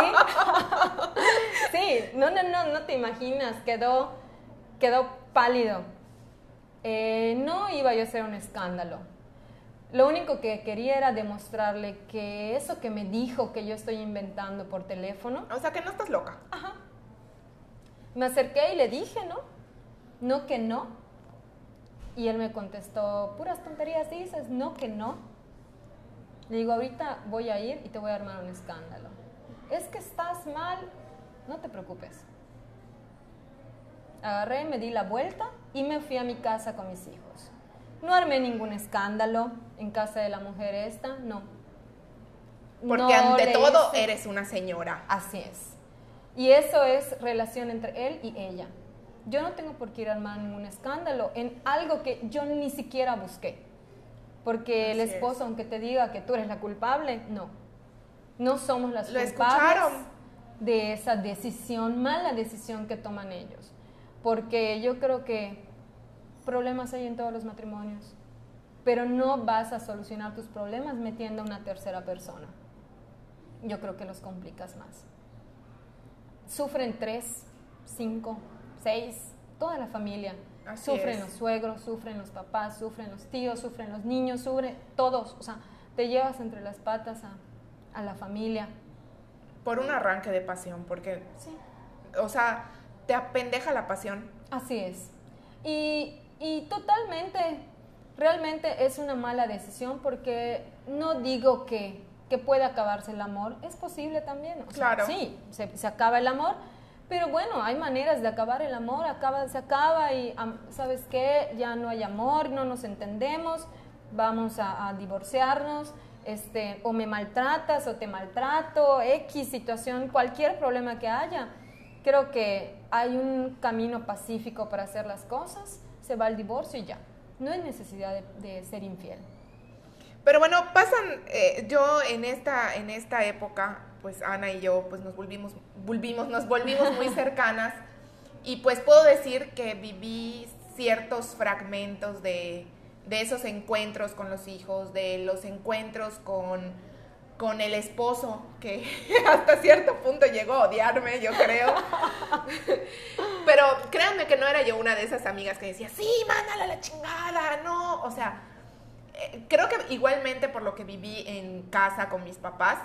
Sí. Sí, no te imaginas. Quedó pálido. No iba yo a hacer un escándalo. Lo único que quería era demostrarle que eso que me dijo que yo estoy inventando por teléfono. O sea, que no estás loca. Ajá. Me acerqué y le dije, ¿no? No que no. Y él me contestó, puras tonterías dices, no que no. Le digo, ahorita voy a ir y te voy a armar un escándalo. Es que estás mal, no te preocupes. Agarré, me di la vuelta y me fui a mi casa con mis hijos. No armé ningún escándalo en casa de la mujer esta, no. Porque No ante le todo hice- eres una señora. Así es. Y eso es relación entre él y ella. Yo no tengo por qué ir a armar ningún escándalo en algo que yo ni siquiera busqué. Porque el Así es. esposo, aunque te diga que tú eres la culpable, no. No somos las Lo culpables escucharon. de esa decisión, mala decisión que toman ellos. Porque yo creo que problemas hay en todos los matrimonios, pero no vas a solucionar tus problemas metiendo a una tercera persona. Yo creo que los complicas más. Sufren 3, 5, 6, toda la familia. Así Sufren es. los suegros, sufren los papás, sufren los tíos, sufren los niños, sufren todos. O sea, te llevas entre las patas a la familia. Por un arranque de pasión, porque, Sí. o sea, te apendeja la pasión. Así es. Y totalmente, realmente es una mala decisión porque no digo que pueda acabarse el amor, es posible también. O sea, Claro. sí, se acaba el amor, pero bueno, hay maneras de acabar el amor, se acaba y, ¿sabes qué? Ya no hay amor, no nos entendemos, vamos a divorciarnos, o me maltratas o te maltrato, X situación, cualquier problema que haya. Creo que hay un camino pacífico para hacer las cosas, se va al divorcio y ya. No hay necesidad de ser infiel. Pero bueno, yo en esta época, pues Ana y yo, pues nos volvimos muy cercanas, y pues puedo decir que viví ciertos fragmentos de esos encuentros con los hijos, de los encuentros con el esposo, que hasta cierto punto llegó a odiarme, yo creo. Pero créanme que no era yo una de esas amigas que decía, sí, mándala a la chingada, no, o sea, creo que igualmente por lo que viví en casa con mis papás,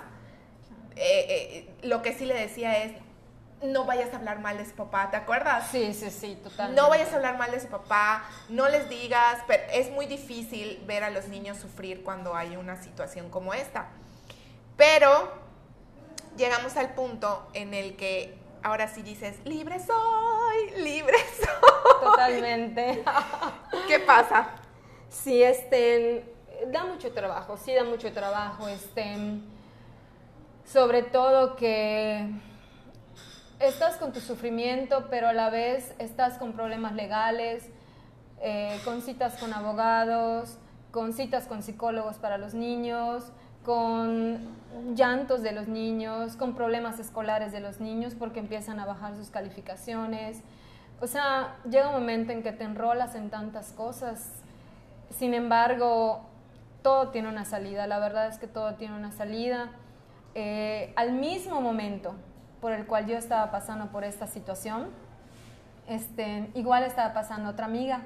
lo que sí le decía es, no vayas a hablar mal de su papá, ¿te acuerdas? Sí, totalmente. No vayas a hablar mal de su papá, no les digas, pero es muy difícil ver a los niños sufrir cuando hay una situación como esta. Pero llegamos al punto en el que ahora sí dices, libre soy, libre soy. Totalmente. ¿Qué pasa? Sí, da mucho trabajo, sobre todo que estás con tu sufrimiento, pero a la vez estás con problemas legales, con citas con abogados, con citas con psicólogos para los niños, con llantos de los niños, con problemas escolares de los niños porque empiezan a bajar sus calificaciones. O sea, llega un momento en que te enrolas en tantas cosas. Sin embargo, todo tiene una salida, la verdad es que todo tiene una salida. Al mismo momento por el cual yo estaba pasando por esta situación, igual estaba pasando otra amiga.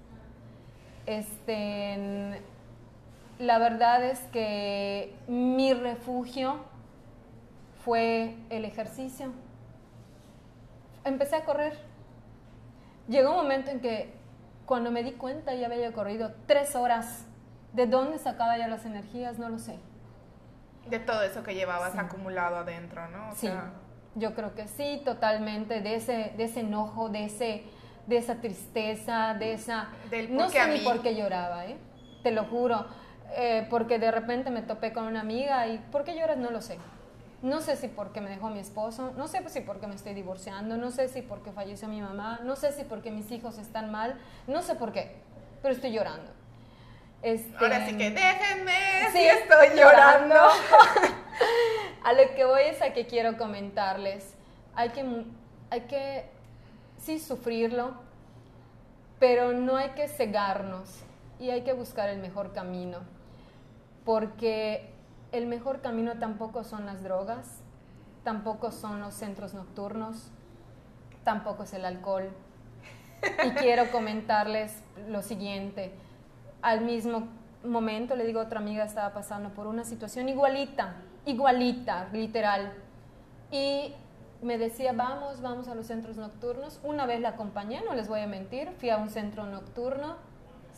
La verdad es que mi refugio fue el ejercicio. Empecé a correr. Llegó un momento en que cuando me di cuenta ya había corrido 3 horas. ¿De dónde sacaba ya las energías? No lo sé. De todo eso que llevabas acumulado adentro, ¿no? Sí, yo creo que sí, totalmente, de ese enojo, de esa tristeza, no sé ni por qué lloraba, te lo juro, porque de repente me topé con una amiga y ¿por qué lloras? No lo sé. No sé si porque me dejó mi esposo, no sé si porque me estoy divorciando, no sé si porque falleció mi mamá, no sé si porque mis hijos están mal, no sé por qué, pero estoy llorando. Ahora sí que déjenme, sí, si estoy llorando. A lo que voy es a que quiero comentarles, hay que sí sufrirlo, pero no hay que cegarnos y hay que buscar el mejor camino, porque el mejor camino tampoco son las drogas, tampoco son los centros nocturnos, tampoco es el alcohol. Y quiero comentarles lo siguiente. Al mismo momento, le digo, otra amiga estaba pasando por una situación igualita, literal. Y me decía, vamos a los centros nocturnos. Una vez la acompañé, no les voy a mentir, fui a un centro nocturno,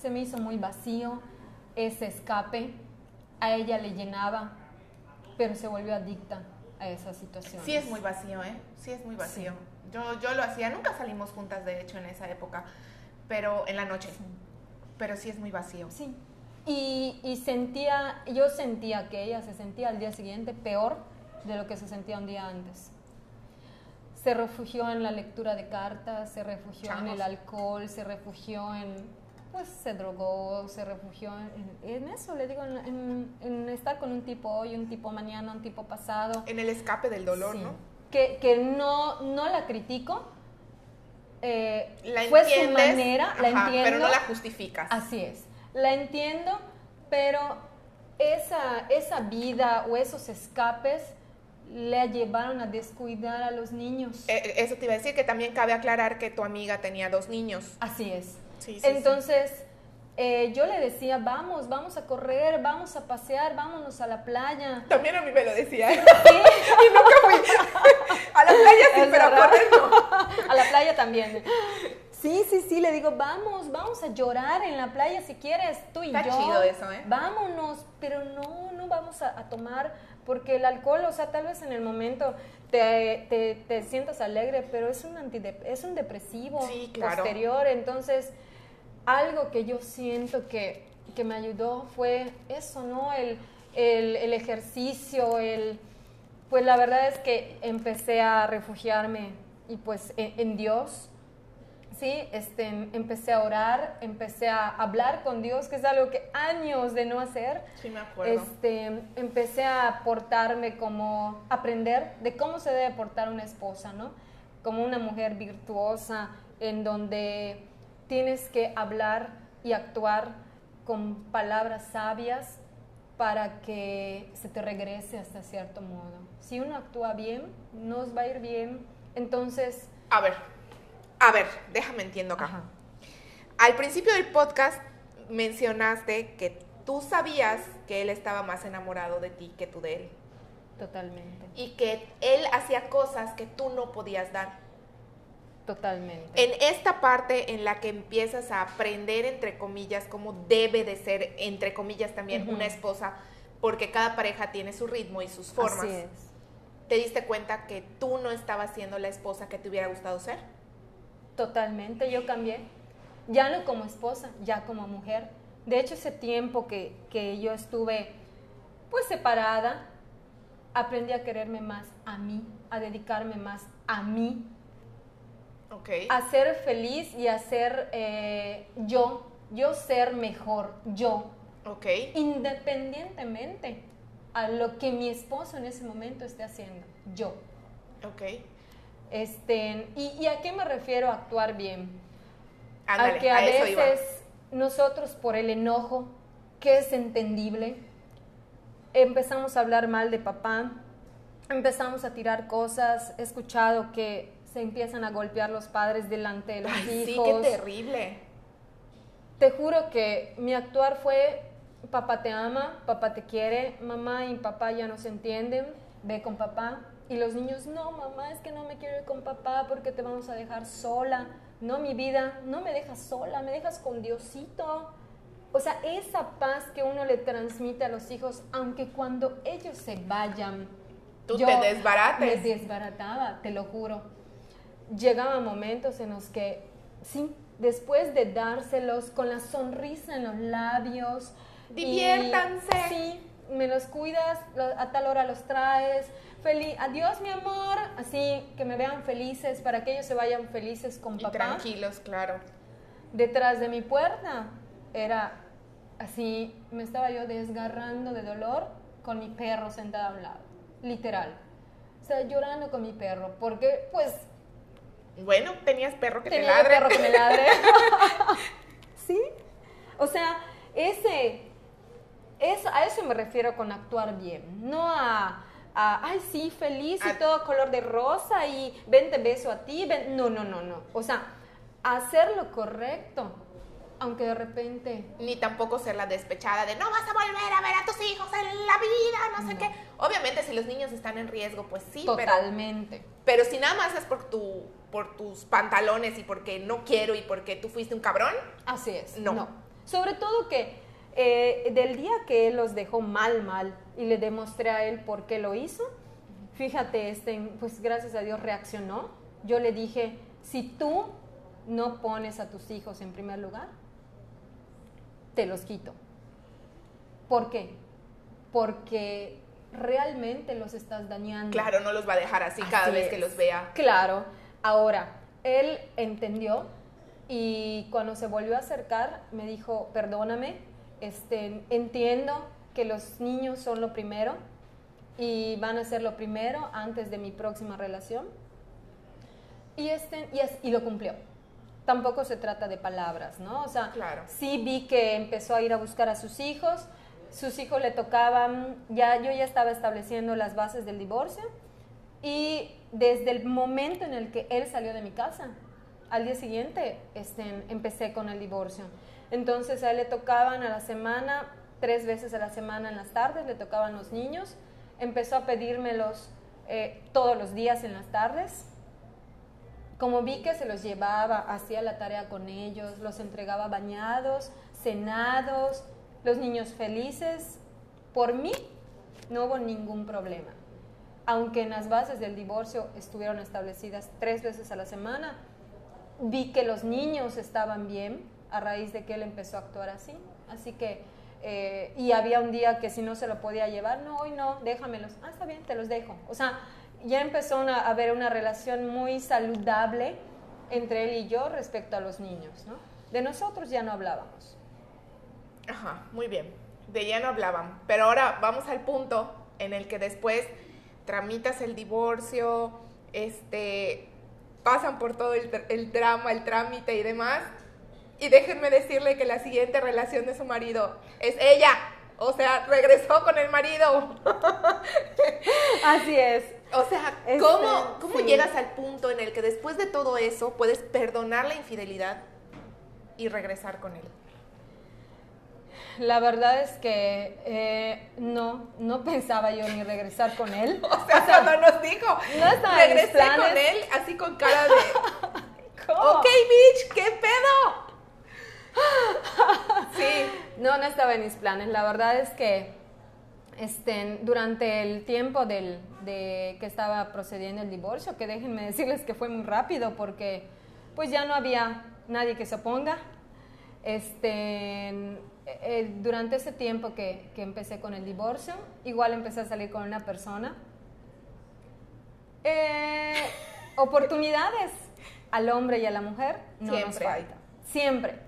se me hizo muy vacío ese escape. A ella le llenaba, pero se volvió adicta a esa situación. Sí es muy vacío, ¿eh? Sí es muy vacío. Sí. Yo lo hacía, nunca salimos juntas, de hecho, en esa época, pero en la noche. Sí. Pero sí es muy vacío. Sí. Y yo sentía que ella se sentía al día siguiente peor de lo que se sentía un día antes. Se refugió en la lectura de cartas, se refugió en el alcohol, se refugió pues se drogó, se refugió en eso, le digo, en estar con un tipo hoy, un tipo mañana, un tipo pasado. En el escape del dolor, sí. ¿No? Que no la critico, fue su manera, la entiendo. Pero no la justificas. Así es, la entiendo, pero esa vida o esos escapes le llevaron a descuidar a los niños. Eso te iba a decir, que también cabe aclarar que tu amiga tenía 2 niños. Así es. Sí, entonces, yo le decía, vamos a correr, vamos a pasear, vámonos a la playa. También a mí me lo decía. ¿Sí? Y nunca fui. A la playa sí, pero a correr no. A la playa también. Sí, le digo, vamos a llorar en la playa si quieres, tú y yo. Está chido eso, ¿eh? Vámonos, pero no vamos a tomar, porque el alcohol, o sea, tal vez en el momento te sientas alegre, pero es un depresivo, sí, claro, posterior. Entonces, algo que yo siento que me ayudó fue eso, ¿no? El ejercicio, pues la verdad es que empecé a refugiarme y pues en Dios. Sí, empecé a orar, empecé a hablar con Dios, que es algo que años de no hacer. Sí, me acuerdo. Empecé a portarme aprender de cómo se debe portar una esposa, ¿no? Como una mujer virtuosa, en donde tienes que hablar y actuar con palabras sabias para que se te regrese hasta cierto modo. Si uno actúa bien, nos va a ir bien. Entonces... A ver, déjame entiendo acá. Ajá. Al principio del podcast mencionaste que tú sabías que él estaba más enamorado de ti que tú de él. Totalmente. Y que él hacía cosas que tú no podías dar. Totalmente. En esta parte en la que empiezas a aprender, entre comillas, cómo debe de ser, entre comillas, también una esposa, porque cada pareja tiene su ritmo y sus formas. Así es. ¿Te diste cuenta que tú no estabas siendo la esposa que te hubiera gustado ser? Totalmente, yo cambié, ya no como esposa, ya como mujer. De hecho, ese tiempo que yo estuve pues separada, aprendí a quererme más a mí, a dedicarme más a mí, okay, a ser feliz y a ser yo ser mejor, yo, okay, independientemente a lo que mi esposo en ese momento esté haciendo, yo. Okay. ¿Y a qué me refiero a actuar bien? Ándale, a que a veces nosotros por el enojo, que es entendible, empezamos a hablar mal de papá, empezamos a tirar cosas. He escuchado que se empiezan a golpear los padres delante de los hijos. Sí, qué terrible. Te juro que mi actuar fue: papá te ama, papá te quiere, mamá y papá ya no se entienden, ve con papá. Y los niños, no, mamá, es que no me quiero ir con papá porque te vamos a dejar sola. No, mi vida, no me dejas sola, me dejas con Diosito. O sea, esa paz que uno le transmite a los hijos, aunque cuando ellos se vayan, tú te desbarates. Me desbarataba, te lo juro. Llegaban momentos en los que, sí, después de dárselos con la sonrisa en los labios. Diviértanse. Sí, me los cuidas, a tal hora los traes. Adiós, mi amor. Así, que me vean felices, para que ellos se vayan felices con papá. Y tranquilos, claro. Detrás de mi puerta era así, me estaba yo desgarrando de dolor con mi perro sentada a un lado, literal. O sea, llorando con mi perro, porque pues... Bueno, tenías perro que te ladre. Tenía perro que me ladre. ¿Sí? O sea, a eso me refiero con actuar bien, no ay, sí, feliz y todo color de rosa y ven, te beso a ti, ven. No. O sea, hacer lo correcto, aunque de repente... Ni tampoco ser la despechada de no vas a volver a ver a tus hijos en la vida, no sé qué. Obviamente, si los niños están en riesgo, pues sí, totalmente. Pero si nada más es por tus pantalones y porque no quiero y porque tú fuiste un cabrón. Así es. No. Sobre todo que del día que él los dejó mal, y le demostré a él por qué lo hizo, fíjate, pues gracias a Dios reaccionó. Yo le dije, si tú no pones a tus hijos en primer lugar, te los quito. ¿Por qué? Porque realmente los estás dañando. Claro, no los va a dejar así cada vez que los vea. Claro. Ahora, él entendió y cuando se volvió a acercar me dijo, perdóname, entiendo que los niños son lo primero y van a ser lo primero antes de mi próxima relación. Y lo cumplió. Tampoco se trata de palabras, ¿no? O sea, claro. Sí vi que empezó a ir a buscar a sus hijos le tocaban, yo ya estaba estableciendo las bases del divorcio, y desde el momento en el que él salió de mi casa, al día siguiente empecé con el divorcio. Entonces a él le tocaban a la semana, 3 veces a la semana en las tardes, le tocaban los niños, empezó a pedírmelos todos los días en las tardes. Como vi que se los llevaba, hacía la tarea con ellos, los entregaba bañados, cenados, los niños felices, por mí no hubo ningún problema. Aunque en las bases del divorcio estuvieron establecidas 3 veces a la semana, vi que los niños estaban bien a raíz de que él empezó a actuar así. Así que, y había un día que si no se lo podía llevar, no, hoy no, déjamelos. Ah, está bien, te los dejo. O sea, ya empezó a haber una relación muy saludable entre él y yo respecto a los niños, ¿no? De nosotros ya no hablábamos. Ajá, muy bien. De ya no hablaban. Pero ahora vamos al punto en el que después tramitas el divorcio, pasan por todo el drama, el trámite y demás. Y déjenme decirle que la siguiente relación de su marido es ella. O sea, regresó con el marido. Así es. O sea, ¿cómo llegas al punto en el que después de todo eso puedes perdonar la infidelidad y regresar con él? La verdad es que no pensaba yo ni regresar con él. O sea, cuando nos dijo, no estaba regresé con él, así con cara de, ¿cómo? Ok, bitch, ¿qué pedo? Sí. No estaba en mis planes. La verdad es que durante el tiempo de que estaba procediendo el divorcio, que déjenme decirles que fue muy rápido porque pues ya no había nadie que se oponga. Durante ese tiempo que empecé con el divorcio, igual empecé a salir con una persona. Oportunidades al hombre y a la mujer no nos falta. Siempre.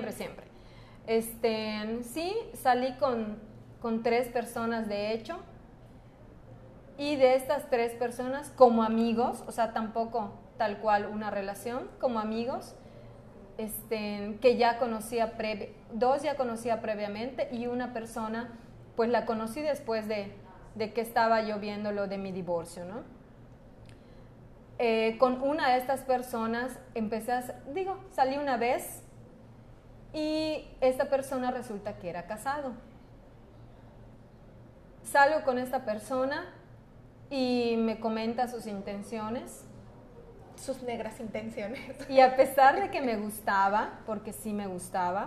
Sí, salí con 3 personas de hecho, y de estas 3 personas como amigos, o sea, tampoco tal cual una relación, como amigos, que ya conocía 2 ya conocía previamente, y una persona pues la conocí después de que estaba yo viendo lo de mi divorcio, ¿no? Con una de estas personas salí una vez, y esta persona resulta que era casado. Salgo con esta persona y me comenta sus intenciones. Sus negras intenciones. Y a pesar de que me gustaba, porque sí me gustaba,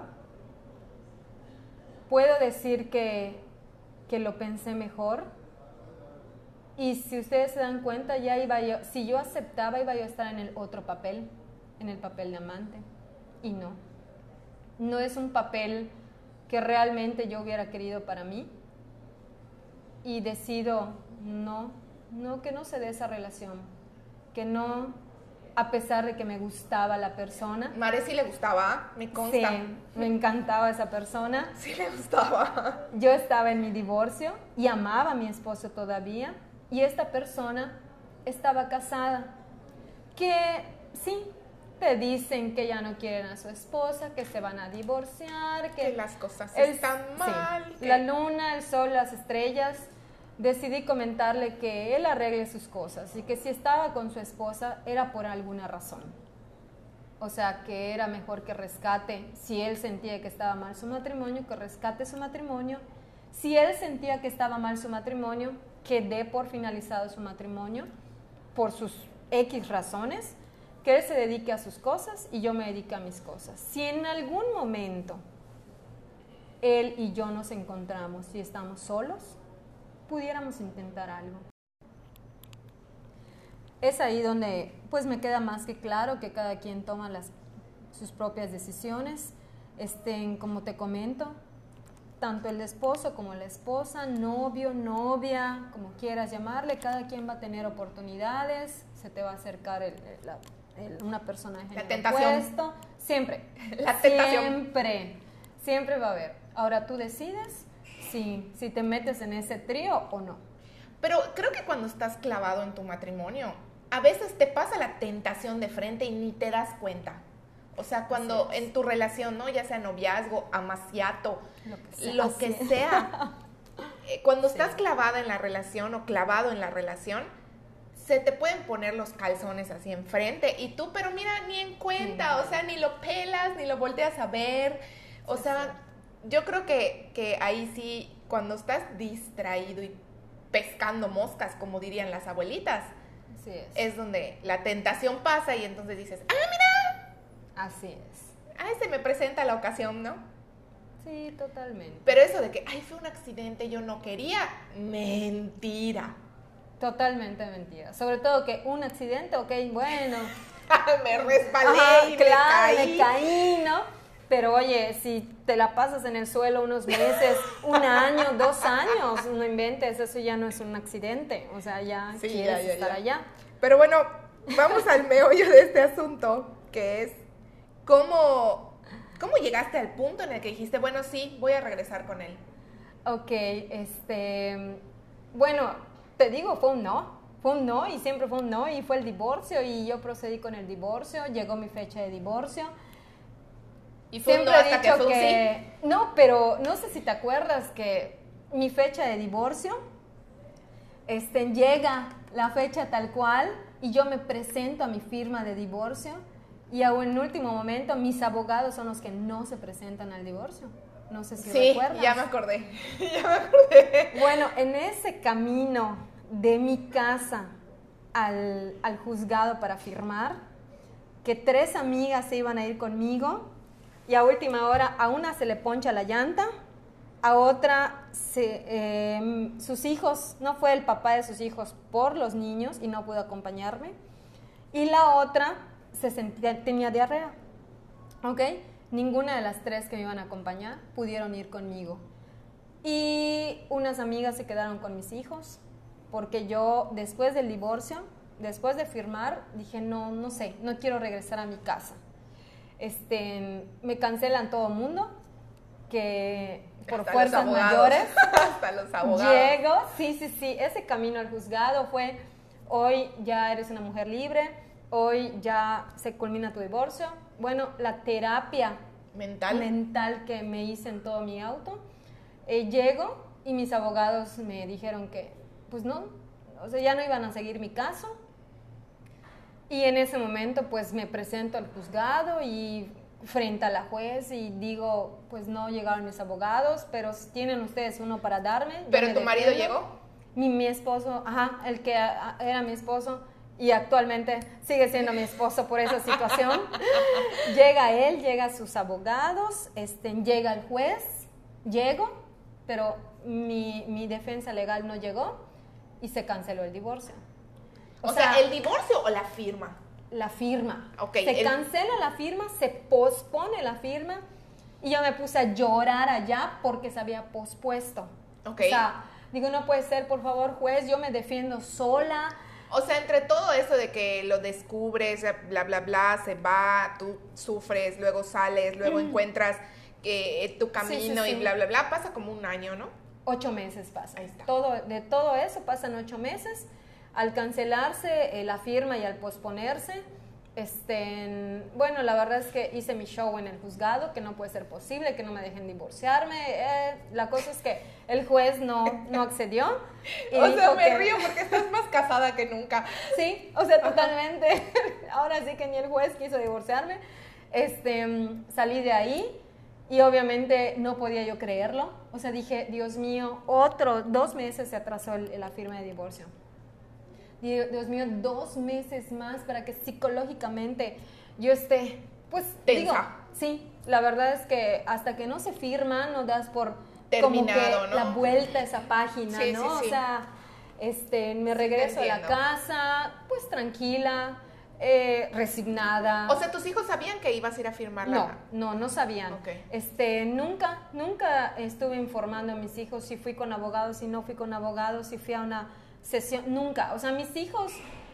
puedo decir que lo pensé mejor. Y si ustedes se dan cuenta, ya iba yo, si yo aceptaba, iba yo a estar en el otro papel, en el papel de amante. Y no es un papel que realmente yo hubiera querido para mí. Y decido que no se dé esa relación, que no, a pesar de que me gustaba la persona. Mare sí le gustaba, me consta. Sí, me encantaba esa persona. Sí le gustaba. Yo estaba en mi divorcio y amaba a mi esposo todavía, y esta persona estaba casada. Que sí, te dicen que ya no quieren a su esposa, que se van a divorciar, que las cosas están mal. Sí, la luna, el sol, las estrellas. Decidí comentarle que él arregle sus cosas y que si estaba con su esposa era por alguna razón. O sea, que era mejor que rescate, si él sentía que estaba mal su matrimonio, que rescate su matrimonio. Si él sentía que estaba mal su matrimonio, que dé por finalizado su matrimonio por sus X razones, que él se dedique a sus cosas y yo me dedique a mis cosas. Si en algún momento él y yo nos encontramos y estamos solos, pudiéramos intentar algo. Es ahí donde pues me queda más que claro que cada quien toma sus propias decisiones. Como te comento, tanto el esposo como la esposa, novio, novia, como quieras llamarle, cada quien va a tener oportunidades, se te va a acercar una persona de género opuesto, siempre, la tentación. Siempre va a haber. Ahora tú decides si te metes en ese trío o no. Pero creo que cuando estás clavado en tu matrimonio, a veces te pasa la tentación de frente y ni te das cuenta. O sea, cuando en tu relación, ¿no? Ya sea noviazgo, amaciato, lo que sea. Cuando estás clavada en la relación o clavado en la relación, se te pueden poner los calzones así enfrente y tú, pero mira, ni en cuenta, o sea, ni lo pelas, ni lo volteas a ver. O sea, yo creo que ahí sí, cuando estás distraído y pescando moscas, como dirían las abuelitas, es donde la tentación pasa y entonces dices, ¡ah, mira! Así es. Ay, se me presenta la ocasión, ¿no? Sí, totalmente. Pero eso de que, ay, fue un accidente, yo no quería, mentira. Totalmente mentira. Sobre todo que un accidente, ok, bueno. Me resbalé y claro, me caí, ¿no? Pero oye, si te la pasas en el suelo unos meses, 1 año, 2 años, no inventes, eso ya no es un accidente. O sea, ya quieres estar allá. Pero bueno, vamos al meollo de este asunto, que es ¿cómo llegaste al punto en el que dijiste, bueno, sí, voy a regresar con él? Ok, bueno, te digo, fue un no y siempre fue un no y fue el divorcio y yo procedí con el divorcio, llegó mi fecha de divorcio. Y fue siempre un no hasta que fue un sí. No, pero no sé si te acuerdas que mi fecha de divorcio, llega la fecha tal cual y yo me presento a mi firma de divorcio. Y aún en último momento, mis abogados son los que no se presentan al divorcio. No sé si recuerdas. Sí, ya me acordé. Bueno, en ese camino de mi casa al juzgado para firmar, que 3 amigas se iban a ir conmigo y a última hora a una se le poncha la llanta, a otra sus hijos, no fue el papá de sus hijos por los niños y no pudo acompañarme, y la otra tenía diarrea, ¿ok? Ninguna de las 3 que me iban a acompañar pudieron ir conmigo. Y unas amigas se quedaron con mis hijos, porque yo después del divorcio, después de firmar, dije, no sé, no quiero regresar a mi casa. Me cancelan todo el mundo, que por hasta fuerzas mayores. Hasta los abogados. Llego, sí, ese camino al juzgado fue, hoy ya eres una mujer libre, hoy ya se culmina tu divorcio. Bueno, la terapia mental que me hice en todo mi auto. Llego y mis abogados me dijeron que, pues no, o sea, ya no iban a seguir mi caso. Y en ese momento, pues me presento al juzgado y frente a la juez y digo, pues no llegaron mis abogados, pero tienen ustedes uno para darme. ¿Pero tu marido llegó? Mi esposo, el que era mi esposo, y actualmente sigue siendo mi esposo por esa situación. Llega él, llega sus abogados, llega el juez, llego, pero mi defensa legal no llegó y se canceló el divorcio. O sea, ¿el divorcio o la firma? La firma. Okay, se cancela la firma, se pospone la firma y yo me puse a llorar allá porque se había pospuesto. Okay. O sea, digo, no puede ser, por favor, juez, yo me defiendo sola. O sea, entre todo eso de que lo descubres, bla, bla, bla, se va, tú sufres, luego sales, luego encuentras tu camino y bla, bla, bla, pasa como 1 año, ¿no? 8 meses pasa. Ahí está. De todo eso pasan 8 meses. Al cancelarse la firma y al posponerse, bueno, la verdad es que hice mi show en el juzgado, que no puede ser posible, que no me dejen divorciarme. La cosa es que el juez no accedió. Y o sea, me río porque estás más casada que nunca. Sí, o sea, totalmente. Ahora sí que ni el juez quiso divorciarme. Salí de ahí y obviamente no podía yo creerlo. O sea, dije, Dios mío, 2 meses se atrasó la firma de divorcio. Dios mío, 2 meses más para que psicológicamente yo esté pues tensa. digo, sí, la verdad es que hasta que no se firma, no das por terminado, como que ¿no? la vuelta a esa página, Sí, ¿no? sí, sí. O sea, me regreso a la casa, pues tranquila, resignada. O sea, ¿tus hijos sabían que ibas a ir a firmarla? No sabían. Okay. Nunca estuve informando a mis hijos si fui con abogados, si no fui con abogados, si fui a una sesión, nunca. O sea, mis hijos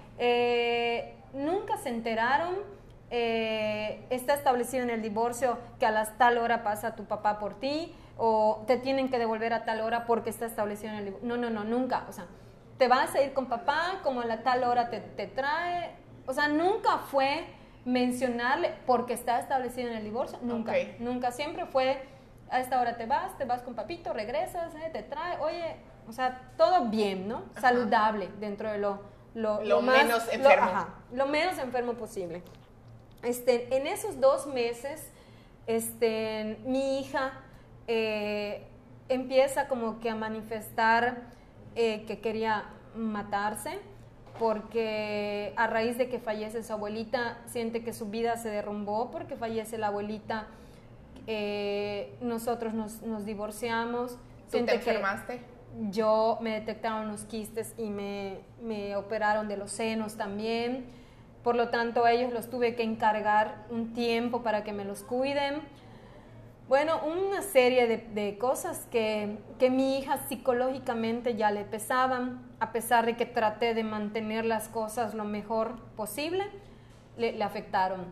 nunca se enteraron. Está establecido en el divorcio que a las tal hora pasa tu papá por ti, o te tienen que devolver a tal hora porque está establecido en el divorcio. No, nunca. O sea, te vas a ir con papá, como a la tal hora te trae. O sea, nunca fue mencionarle porque está establecido en el divorcio. Nunca, okay. Nunca. Siempre fue, a esta hora te vas con papito, regresas, te trae, oye, o sea, todo bien, ¿no? Ajá. Saludable dentro de lo menos enfermo. Lo menos enfermo posible. En esos 2 meses, mi hija empieza como que a manifestar que quería matarse, porque a raíz de que fallece su abuelita, siente que su vida se derrumbó porque fallece la abuelita. Nosotros nos divorciamos. ¿Tú te enfermaste? Yo me detectaron unos quistes y me operaron de los senos también. Por lo tanto, a ellos los tuve que encargar un tiempo para que me los cuiden. Bueno, una serie de cosas que mi hija psicológicamente ya le pesaban, a pesar de que traté de mantener las cosas lo mejor posible, le afectaron.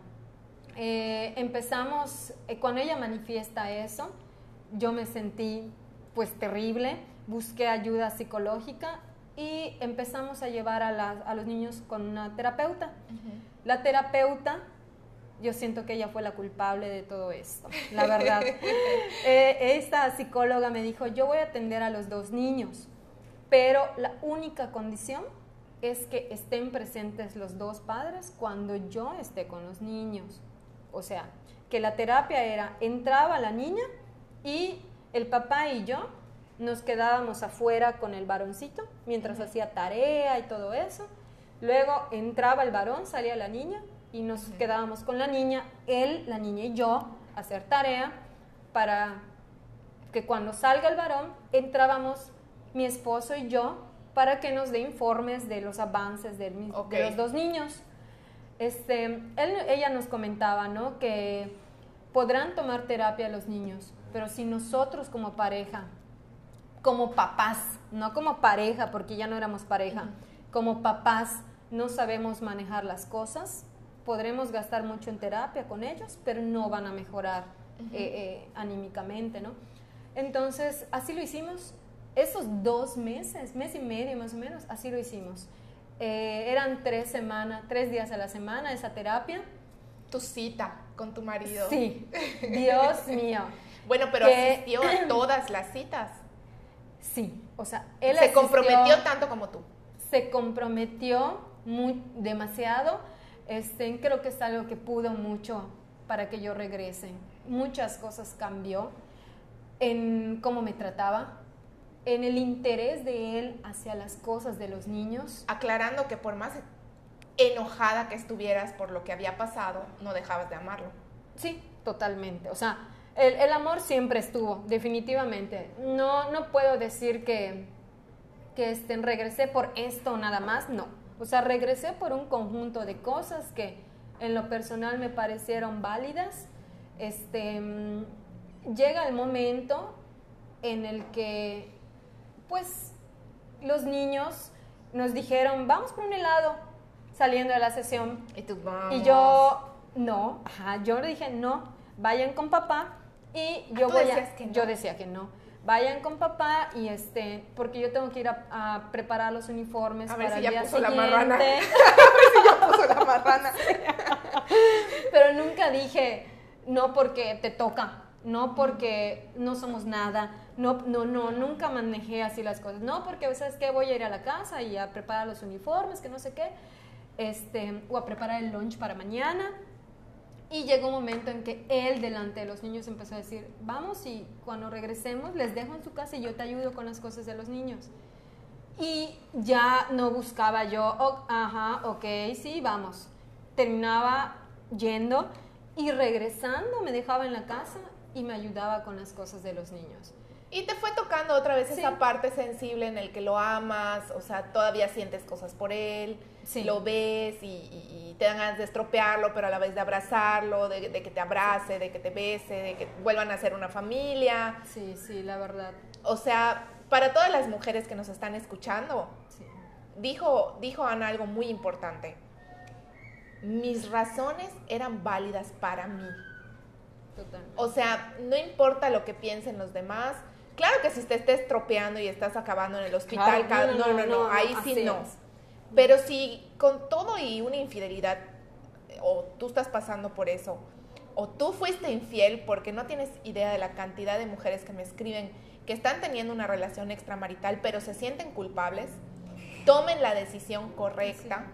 Empezamos, cuando ella manifiesta eso, yo me sentí pues terrible, busqué ayuda psicológica y empezamos a llevar a los niños con una terapeuta. Uh-huh. La terapeuta, yo siento que ella fue la culpable de todo esto, la verdad. Esta psicóloga me dijo, yo voy a atender a los 2 niños, pero la única condición es que estén presentes los 2 padres cuando yo esté con los niños. O sea, que la terapia entraba la niña y el papá y yo nos quedábamos afuera con el varoncito mientras hacía tarea y todo eso. Luego entraba el varón, salía la niña y nos quedábamos con la niña, la niña y yo, a hacer tarea, para que cuando salga el varón, entrábamos mi esposo y yo para que nos dé informes de los avances de los 2 niños. Ella nos comentaba, ¿no?, que podrán tomar terapia los niños, pero si nosotros como pareja, como papás, no como pareja, porque ya no éramos pareja, como papás no sabemos manejar las cosas, podremos gastar mucho en terapia con ellos, pero no van a mejorar anímicamente, ¿no? Entonces, así lo hicimos. Esos 2 meses, mes y medio más o menos, así lo hicimos. Eran 3 días a la semana esa terapia. Tu cita con tu marido. Sí, Dios mío. Bueno, pero asistió a todas las citas. Sí, o sea, él se comprometió tanto como tú. Se comprometió demasiado. Creo que es algo que pudo mucho para que yo regrese. Muchas cosas cambió en cómo me trataba, en el interés de él hacia las cosas de los niños. Aclarando que por más enojada que estuvieras por lo que había pasado, no dejabas de amarlo. Sí, totalmente. O sea, el amor siempre estuvo, definitivamente. No puedo decir que regresé por esto nada más, no. O sea, regresé por un conjunto de cosas que en lo personal me parecieron válidas. Llega el momento en el que, pues, los niños nos dijeron, vamos por un helado, saliendo de la sesión. Y tú, vamos. Y yo, no, yo le dije, no, vayan con papá. Y yo yo decía que no. Vayan con papá y porque yo tengo que ir a preparar los uniformes para el día siguiente. A ver si ya puso la marrana. Pero nunca dije, no porque te toca, no porque no somos nada, no, nunca manejé así las cosas. No porque, ¿sabes qué? Voy a ir a la casa y a preparar los uniformes, que no sé qué, o a preparar el lunch para mañana. Y llegó un momento en que él, delante de los niños, empezó a decir, vamos y cuando regresemos les dejo en su casa y yo te ayudo con las cosas de los niños. Y ya no buscaba yo, ok, sí, vamos. Terminaba yendo y regresando me dejaba en la casa y me ayudaba con las cosas de los niños. Y te fue tocando otra vez Sí. esa parte sensible en el que lo amas, o sea, todavía sientes cosas por él, Sí. lo ves y te dan ganas de estropearlo, pero a la vez de abrazarlo, de que te abrace, de que te bese, de que vuelvan a ser una familia. Sí, sí, la verdad. O sea, para todas las mujeres que nos están escuchando, Sí. dijo Ana algo muy importante. Mis razones eran válidas para mí. Totalmente. O sea, no importa lo que piensen los demás. Claro que si te estés tropeando y estás acabando en el hospital, Claro, no, ahí sí así no. es. Pero si con todo y una infidelidad, o tú estás pasando por eso, o tú fuiste infiel, porque no tienes idea de la cantidad de mujeres que me escriben que están teniendo una relación extramarital, pero se sienten culpables, tomen la decisión correcta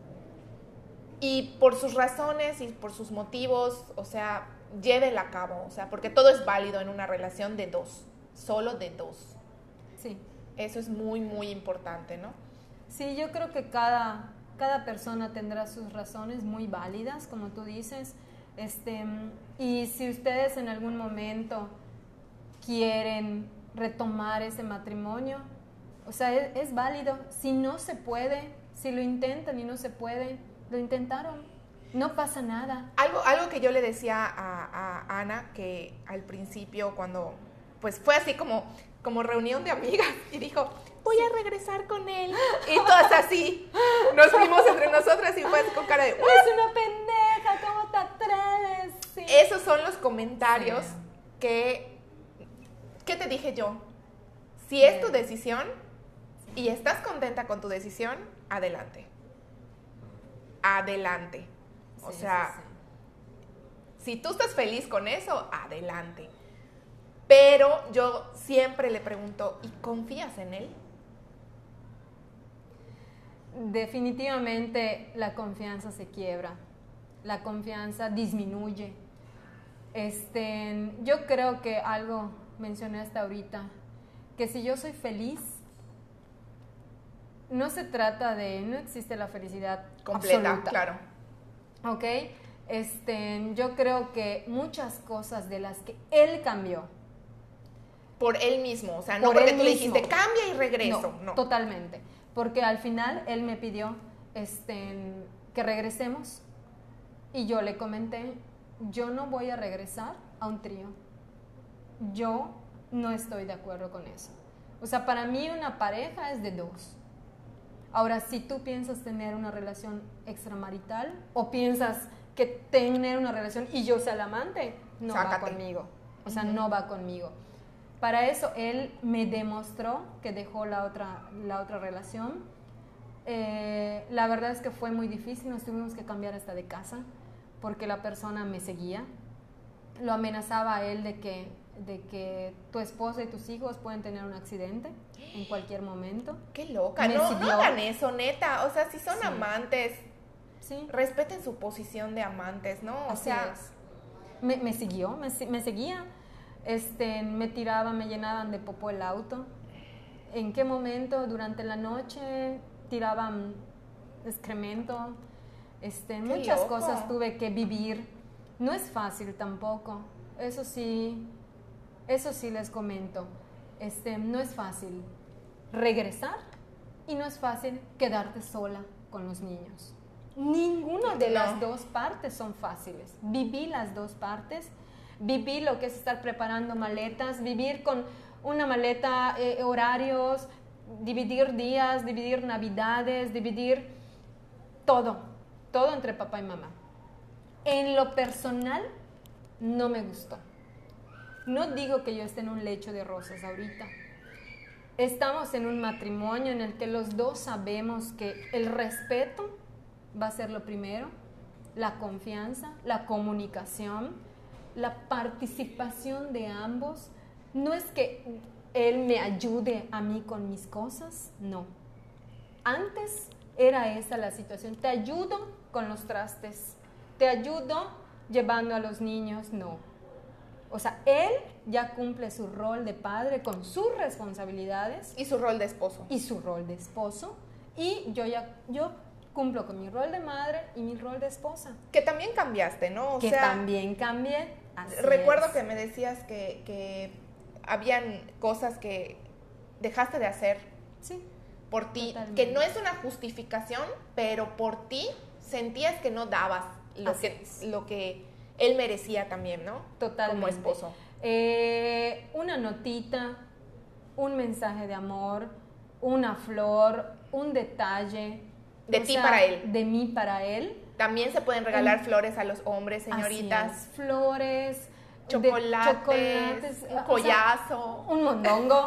y por sus razones y por sus motivos, o sea, llévela a cabo, o sea, porque todo es válido en una relación de dos, solo de dos. Sí. Eso es muy, muy importante, ¿no? Sí, yo creo que cada persona tendrá sus razones muy válidas, como tú dices. Y si ustedes en algún momento quieren retomar ese matrimonio, o sea, es válido. Si no se puede, si lo intentan y no se puede, lo intentaron. No pasa nada. Algo que yo le decía a Ana, que al principio cuando, pues fue así como reunión de amigas y dijo, voy a regresar con él. Y todas así, nos vimos entre nosotras y fue así con cara de, "What?". Es una pendeja, ¿cómo te atreves? Sí. Esos son los comentarios Sí. que te dije yo. Si es tu decisión y estás contenta con tu decisión, adelante. Adelante. O Sí, sea, sí, sí. si tú estás feliz con eso, adelante. Pero yo siempre le pregunto, ¿y confías en él? Definitivamente la confianza se quiebra, la confianza disminuye. Yo creo que algo mencioné hasta ahorita, que si yo soy feliz, no se trata de, no existe la felicidad Completa, absoluta. claro. ¿Ok? Yo creo que muchas cosas de las que él cambió, Por él mismo, o sea, no Por porque él tú le mismo. dijiste, cambia y regreso. No. Totalmente. Porque al final él me pidió que regresemos y yo le comenté, yo no voy a regresar a un trío. Yo no estoy de acuerdo con eso. O sea, para mí una pareja es de dos. Ahora, si tú piensas tener una relación extramarital o piensas que tener una relación y yo sea el amante, no va Sácate. conmigo. O sea, no va conmigo. Para eso él me demostró que dejó la otra relación. La verdad es que fue muy difícil, nos tuvimos que cambiar hasta de casa porque la persona me seguía. Lo amenazaba a él de que tu esposa y tus hijos pueden tener un accidente en cualquier momento. Qué loca, Me no siguió. hagan eso, neta. O sea, si son Sí. amantes, Sí, respeten su posición de amantes, ¿no? O así sea, es. Me siguió, me seguía. Me tiraban, me llenaban de popó el auto. ¿En qué momento? Durante la noche tiraban excremento. Muchas loco. cosas tuve que vivir. No es fácil tampoco. Eso sí les comento. No es fácil regresar y no es fácil quedarte sola con los niños. Ninguna de las dos partes son fáciles. Viví las dos partes. Viví lo que es estar preparando maletas, vivir con una maleta, horarios, dividir días, dividir navidades, dividir todo entre papá y mamá. En lo personal, no me gustó. No digo que yo esté en un lecho de rosas ahorita. Estamos en un matrimonio en el que los dos sabemos que el respeto va a ser lo primero, la confianza, la comunicación, la participación de ambos. No es que él me ayude a mí con mis cosas, no. Antes era esa la situación, te ayudo con los trastes, te ayudo llevando a los niños, no. O sea, él ya cumple su rol de padre con sus responsabilidades y su rol de esposo. y su rol de esposo, y yo cumplo con mi rol de madre y mi rol de esposa. Que también cambiaste, ¿no? Que también cambié. Así recuerdo es. que me decías que habían cosas que dejaste de hacer Sí. por ti, Totalmente. que no es una justificación, pero por ti sentías que no dabas lo que él merecía también, ¿no? Totalmente. Como esposo. Una notita, un mensaje de amor, una flor, un detalle. De ti para él. De mí para él. También se pueden regalar flores a los hombres, Así señoritas. es, flores, Chocolates, un collazo. O sea, un mondongo.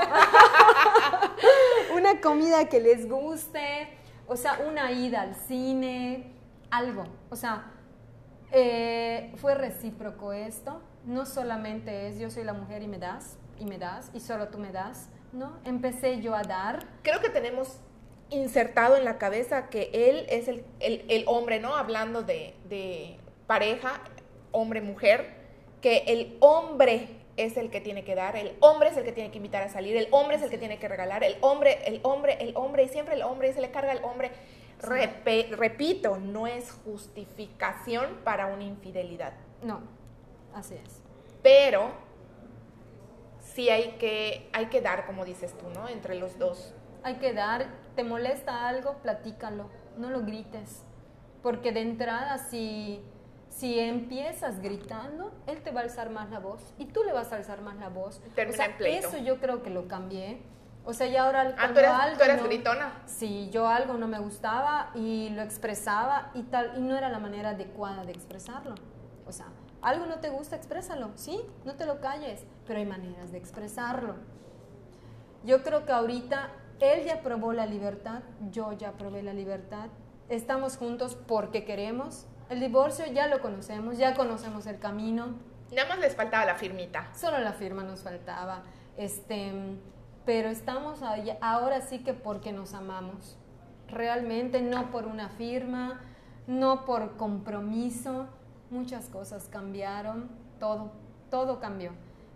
Una comida que les guste. O sea, una ida al cine. Algo. O sea, fue recíproco esto. No solamente es yo soy la mujer y me das, y solo tú me das. ¿No? Empecé yo a dar. Creo que tenemos insertado en la cabeza que él es el hombre, ¿no? Hablando de pareja, hombre-mujer, que el hombre es el que tiene que dar, el hombre es el que tiene que invitar a salir, el hombre es el que tiene que regalar, el hombre, y siempre el hombre, y se le carga al hombre. Sí. Repito, no es justificación para una infidelidad. No, así es. Pero sí hay que dar, como dices tú, ¿no? Entre los dos. Hay que dar. ¿Te molesta algo? Platícalo. No lo grites. Porque de entrada, si empiezas gritando, él te va a alzar más la voz. Y tú le vas a alzar más la voz. Termina en pleito. Eso yo creo que lo cambié. O sea, ya ahora... ¿Tú eras gritona? Sí, yo algo no me gustaba y lo expresaba y tal. Y no era la manera adecuada de expresarlo. O sea, algo no te gusta, exprésalo. Sí, no te lo calles. Pero hay maneras de expresarlo. Yo creo que ahorita... Él ya probó la libertad, yo ya probé la libertad. Estamos juntos porque queremos. El divorcio ya lo conocemos, ya conocemos el camino. Nada más les faltaba la firmita. Solo la firma nos faltaba. Pero estamos ahora sí que porque nos amamos. Realmente no por una firma, no por compromiso. Muchas cosas cambiaron, todo cambió.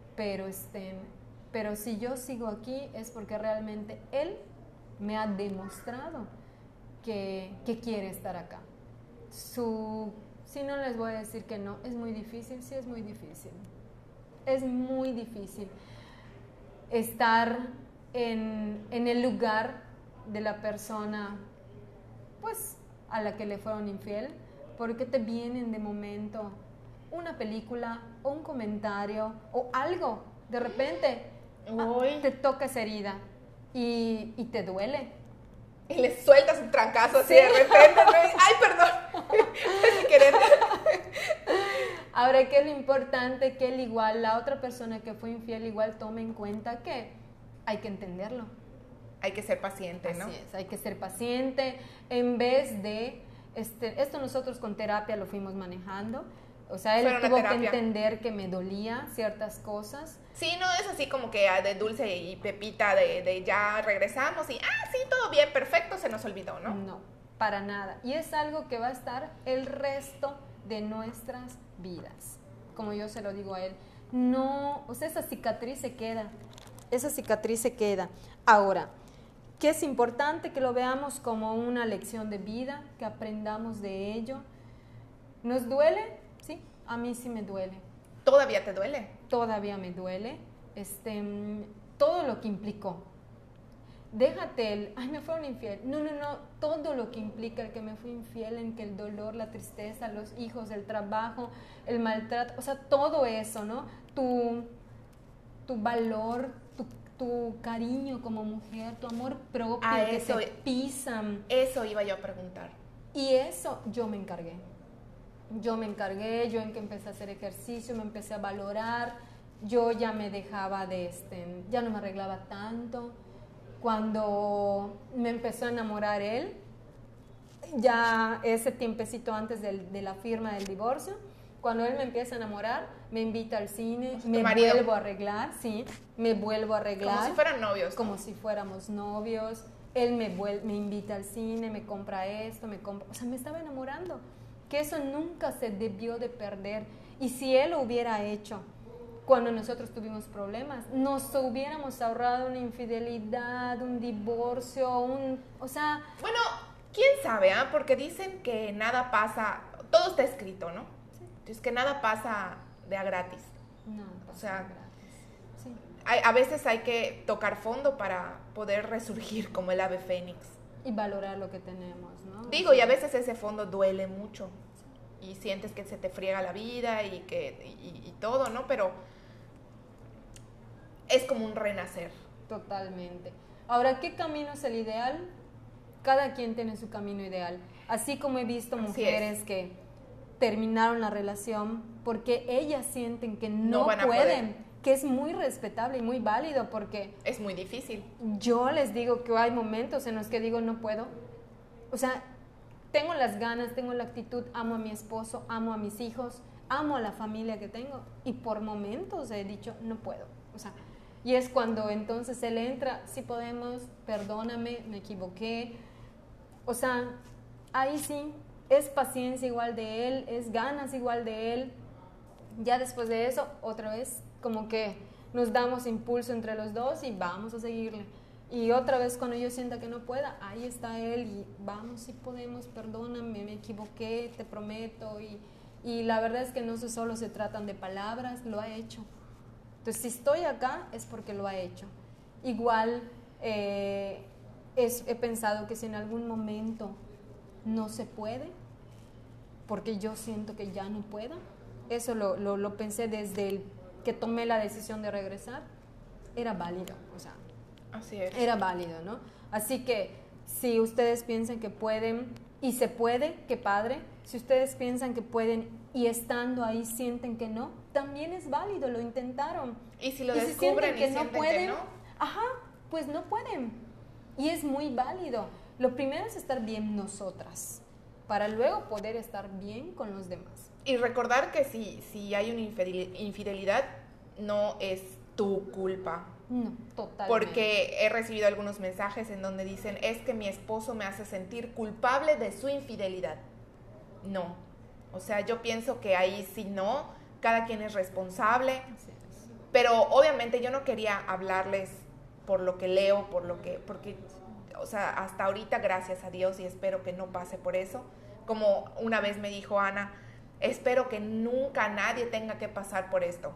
Pero si yo sigo aquí es porque realmente él me ha demostrado que quiere estar acá. Si no les voy a decir que no, es muy difícil, sí es muy difícil. Es muy difícil estar en el lugar de la persona pues a la que le fueron infiel, porque te vienen de momento una película o un comentario o algo, de repente te toca esa herida y te duele. Y le sueltas un trancazo así de repente. ¡Ay, perdón! Sin querer. Ahora, que es lo importante que él igual, la otra persona que fue infiel igual tome en cuenta que hay que entenderlo. Hay que ser paciente, ¿no? Así es, hay que ser paciente. En vez de, esto nosotros con terapia lo fuimos manejando. O sea, él tuvo que entender que me dolía ciertas cosas. Sí, no es así como que de Dulce y Pepita de ya regresamos y, sí, todo bien, perfecto, se nos olvidó, ¿no? No, para nada. Y es algo que va a estar el resto de nuestras vidas. Como yo se lo digo a él. No, o sea, esa cicatriz se queda. Esa cicatriz se queda. Ahora, que es importante que lo veamos como una lección de vida, que aprendamos de ello. ¿Nos duele? Sí, a mí sí me duele. ¿Todavía te duele? Todavía me duele. Todo lo que implicó. Déjate me fueron infiel. No, todo lo que implica el que me fui infiel, en que el dolor, la tristeza, los hijos, el trabajo, el maltrato, o sea, todo eso, ¿no? Tu valor, tu cariño como mujer, tu amor propio, que te pisan. Eso iba yo a preguntar. Y eso yo me encargué. Yo en que empecé a hacer ejercicio, me empecé a valorar, yo ya me dejaba ya no me arreglaba tanto. Cuando me empezó a enamorar él, ya ese tiempecito antes de la firma del divorcio, cuando él me empieza a enamorar, me invita al cine, me vuelvo a arreglar, sí, me vuelvo a arreglar. Como si fueran novios. Como si fuéramos novios. Él me invita al cine, me compra esto, o sea, me estaba enamorando. Que eso nunca se debió de perder. Y si él lo hubiera hecho cuando nosotros tuvimos problemas, nos hubiéramos ahorrado una infidelidad, un divorcio, o sea... Bueno, quién sabe, ¿ah? Porque dicen que nada pasa, todo está escrito, ¿no? Sí. Entonces que nada pasa de a gratis. No, O sea, gratis. Sí. a veces hay que tocar fondo para poder resurgir como el ave fénix. Y valorar lo que tenemos, ¿no? Digo, y a veces ese fondo duele mucho y sientes que se te friega la vida y todo, ¿no? Pero es como un renacer. Totalmente. Ahora, ¿qué camino es el ideal? Cada quien tiene su camino ideal. Así como he visto mujeres que terminaron la relación porque ellas sienten que no pueden, que es muy respetable y muy válido, porque es muy difícil. Yo les digo que hay momentos en los que digo no puedo. O sea, tengo las ganas, tengo la actitud, amo a mi esposo, amo a mis hijos, amo a la familia que tengo, y por momentos he dicho no puedo. O sea, y es cuando entonces él entra, sí podemos, perdóname, me equivoqué. O sea, ahí sí, es paciencia igual de él, es ganas igual de él. Ya después de eso, otra vez, como que nos damos impulso entre los dos y vamos a seguirle. Y otra vez cuando yo sienta que no pueda, ahí está él y vamos, sí podemos, perdóname, me equivoqué, te prometo. Y la verdad es que no solo se tratan de palabras, lo ha hecho. Entonces, si estoy acá es porque lo ha hecho. Igual he pensado que si en algún momento no se puede, porque yo siento que ya no pueda, eso lo pensé desde el que tomé la decisión de regresar, era válido, o sea, así es. Era válido, ¿no? Así que si ustedes piensan que pueden y se puede, qué padre. Si ustedes piensan que pueden y estando ahí sienten que no, también es válido, lo intentaron. Y si lo descubren si y sienten pueden, que no, ajá, pues no pueden. Y es muy válido. Lo primero es estar bien nosotras, para luego poder estar bien con los demás. Y recordar que si hay una infidelidad, no es tu culpa. No, totalmente. Porque he recibido algunos mensajes en donde dicen, es que mi esposo me hace sentir culpable de su infidelidad. No. O sea, yo pienso que ahí sí no, cada quien es responsable. Así es. Pero obviamente yo no quería hablarles por lo que leo, porque, o sea, hasta ahorita, gracias a Dios, y espero que no pase por eso. Como una vez me dijo Ana, espero que nunca nadie tenga que pasar por esto.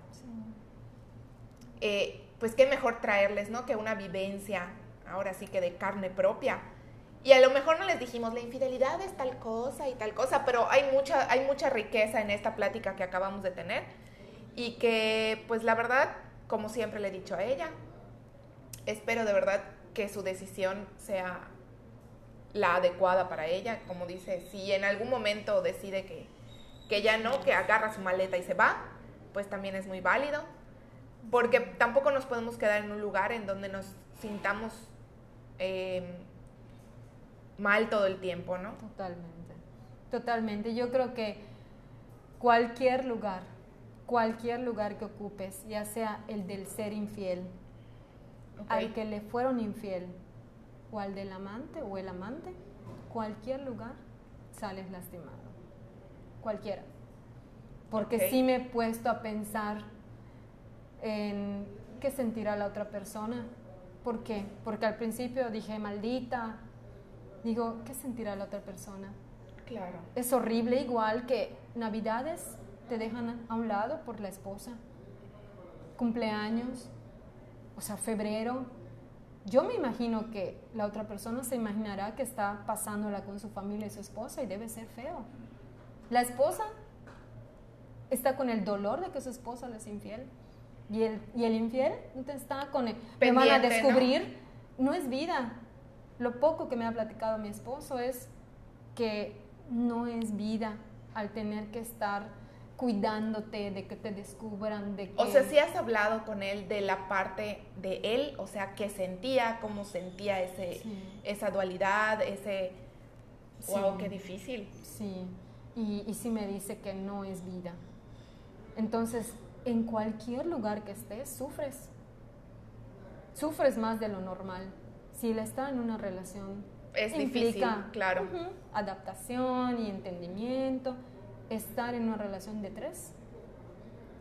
Sí. Pues qué mejor traerles, ¿no? Que una vivencia, ahora sí que de carne propia. Y a lo mejor no les dijimos, la infidelidad es tal cosa y tal cosa, pero hay mucha riqueza en esta plática que acabamos de tener. Y que, pues la verdad, como siempre le he dicho a ella, espero de verdad que su decisión sea la adecuada para ella. Como dice, si en algún momento decide que ya no, que agarra su maleta y se va, pues también es muy válido. Porque tampoco nos podemos quedar en un lugar en donde nos sintamos mal todo el tiempo, ¿no? Totalmente, totalmente. Yo creo que cualquier lugar que ocupes, ya sea el del ser infiel, al que le fueron infiel, o al del amante o el amante, cualquier lugar sales lastimado. Cualquiera. Porque sí me he puesto a pensar en qué sentirá la otra persona. ¿Por qué? Porque al principio dije, maldita. Digo, ¿qué sentirá la otra persona? Claro. Es horrible, igual que Navidades te dejan a un lado por la esposa. Cumpleaños, o sea, febrero. Yo me imagino que la otra persona se imaginará que está pasándola con su familia y su esposa y debe ser feo. La esposa está con el dolor de que su esposa le es infiel. Y el infiel está con el... Me van a descubrir, ¿no? No es vida. Lo poco que me ha platicado mi esposo es que no es vida al tener que estar cuidándote, de que te descubran, de que... O sea, ¿sí has hablado con él de la parte de él? O sea, ¿qué sentía? ¿Cómo sentía esa dualidad? ¡Wow, qué difícil! Sí, y sí me dice que no es vida. Entonces, en cualquier lugar que estés, sufres. Sufres más de lo normal. Si él está en una relación, es implica, difícil, claro. Adaptación y entendimiento. Estar en una relación de 3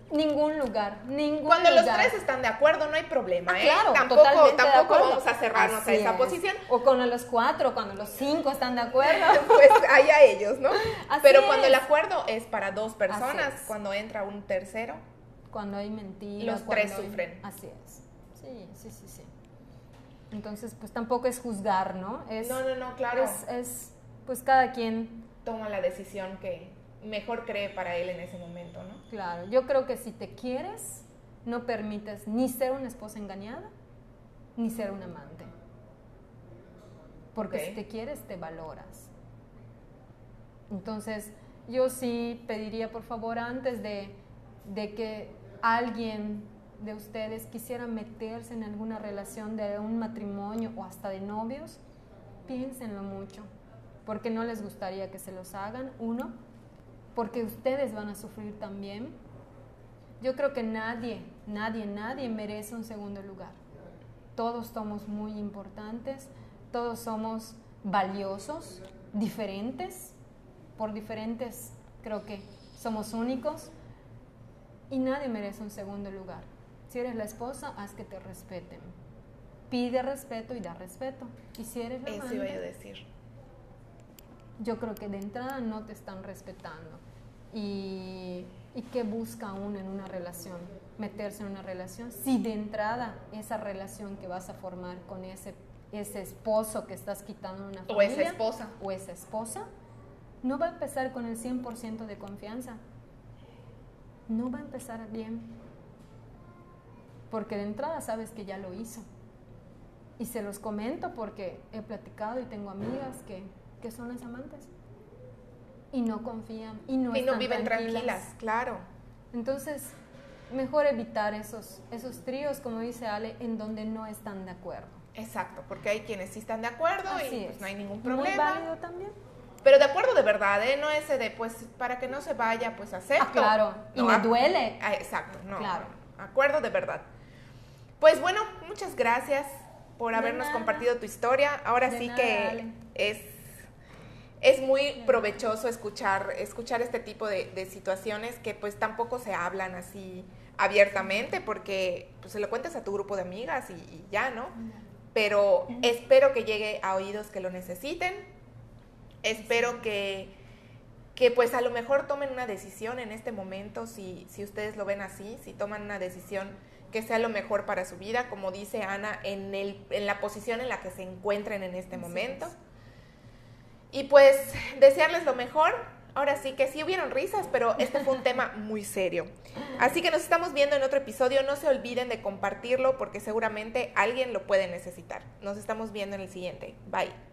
Ningún lugar. Cuando los tres están de acuerdo, no hay problema, Claro, tampoco vamos a cerrarnos a esa posición. O cuando los 4, cuando los 5 están de acuerdo. Pues allá ellos, ¿no? Pero cuando el es. acuerdo es para 2 personas, cuando entra un tercero, cuando hay mentiras. los 3 sufren. Así es. Sí. Entonces, pues tampoco es juzgar, ¿no? No, claro. Pues cada quien toma la decisión que mejor cree para él en ese momento, ¿no? Claro, yo creo que si te quieres, no permites ni ser una esposa engañada, ni ser un amante. Porque si te quieres, te valoras. Entonces, yo sí pediría, por favor, antes de que alguien de ustedes quisiera meterse en alguna relación de un matrimonio o hasta de novios, piénsenlo mucho, porque no les gustaría que se los hagan, uno, porque ustedes van a sufrir también. Yo creo que nadie merece un segundo lugar. Todos somos muy importantes, todos somos valiosos, diferentes, por diferentes creo que somos únicos y nadie merece un segundo lugar. Si eres la esposa, haz que te respeten. Pide respeto y da respeto. Y si eres la amante, eso iba yo a decir. Yo creo que de entrada no te están respetando. ¿Y qué busca uno en una relación? Meterse en una relación. Si de entrada esa relación que vas a formar con ese esposo que estás quitando en una familia. O esa esposa. No va a empezar con el 100% de confianza. No va a empezar bien. Porque de entrada sabes que ya lo hizo. Y se los comento porque he platicado y tengo amigas que son las amantes y no confían y no viven tranquilas, claro. Entonces, mejor evitar esos tríos, como dice Ale, en donde no están de acuerdo. Exacto, porque hay quienes sí están de acuerdo. Así y pues es. no hay ningún problema. Muy válido también. Pero de acuerdo de verdad, no ese de pues para que no se vaya, pues acepto. Claro, y me duele. Exacto, no. Claro. Acuerdo de verdad. Pues bueno, muchas gracias por habernos compartido tu historia. Ahora sí que es muy provechoso escuchar este tipo de situaciones que pues tampoco se hablan así abiertamente, porque pues se lo cuentas a tu grupo de amigas y ya, ¿no? Pero espero que llegue a oídos que lo necesiten. Espero que pues a lo mejor tomen una decisión en este momento, si ustedes lo ven así, si toman una decisión que sea lo mejor para su vida, como dice Ana, en la posición en la que se encuentren en este momento. Y pues desearles lo mejor. Ahora sí que sí hubieron risas, pero este fue un tema muy serio. Así que nos estamos viendo en otro episodio. No se olviden de compartirlo porque seguramente alguien lo puede necesitar. Nos estamos viendo en el siguiente. Bye.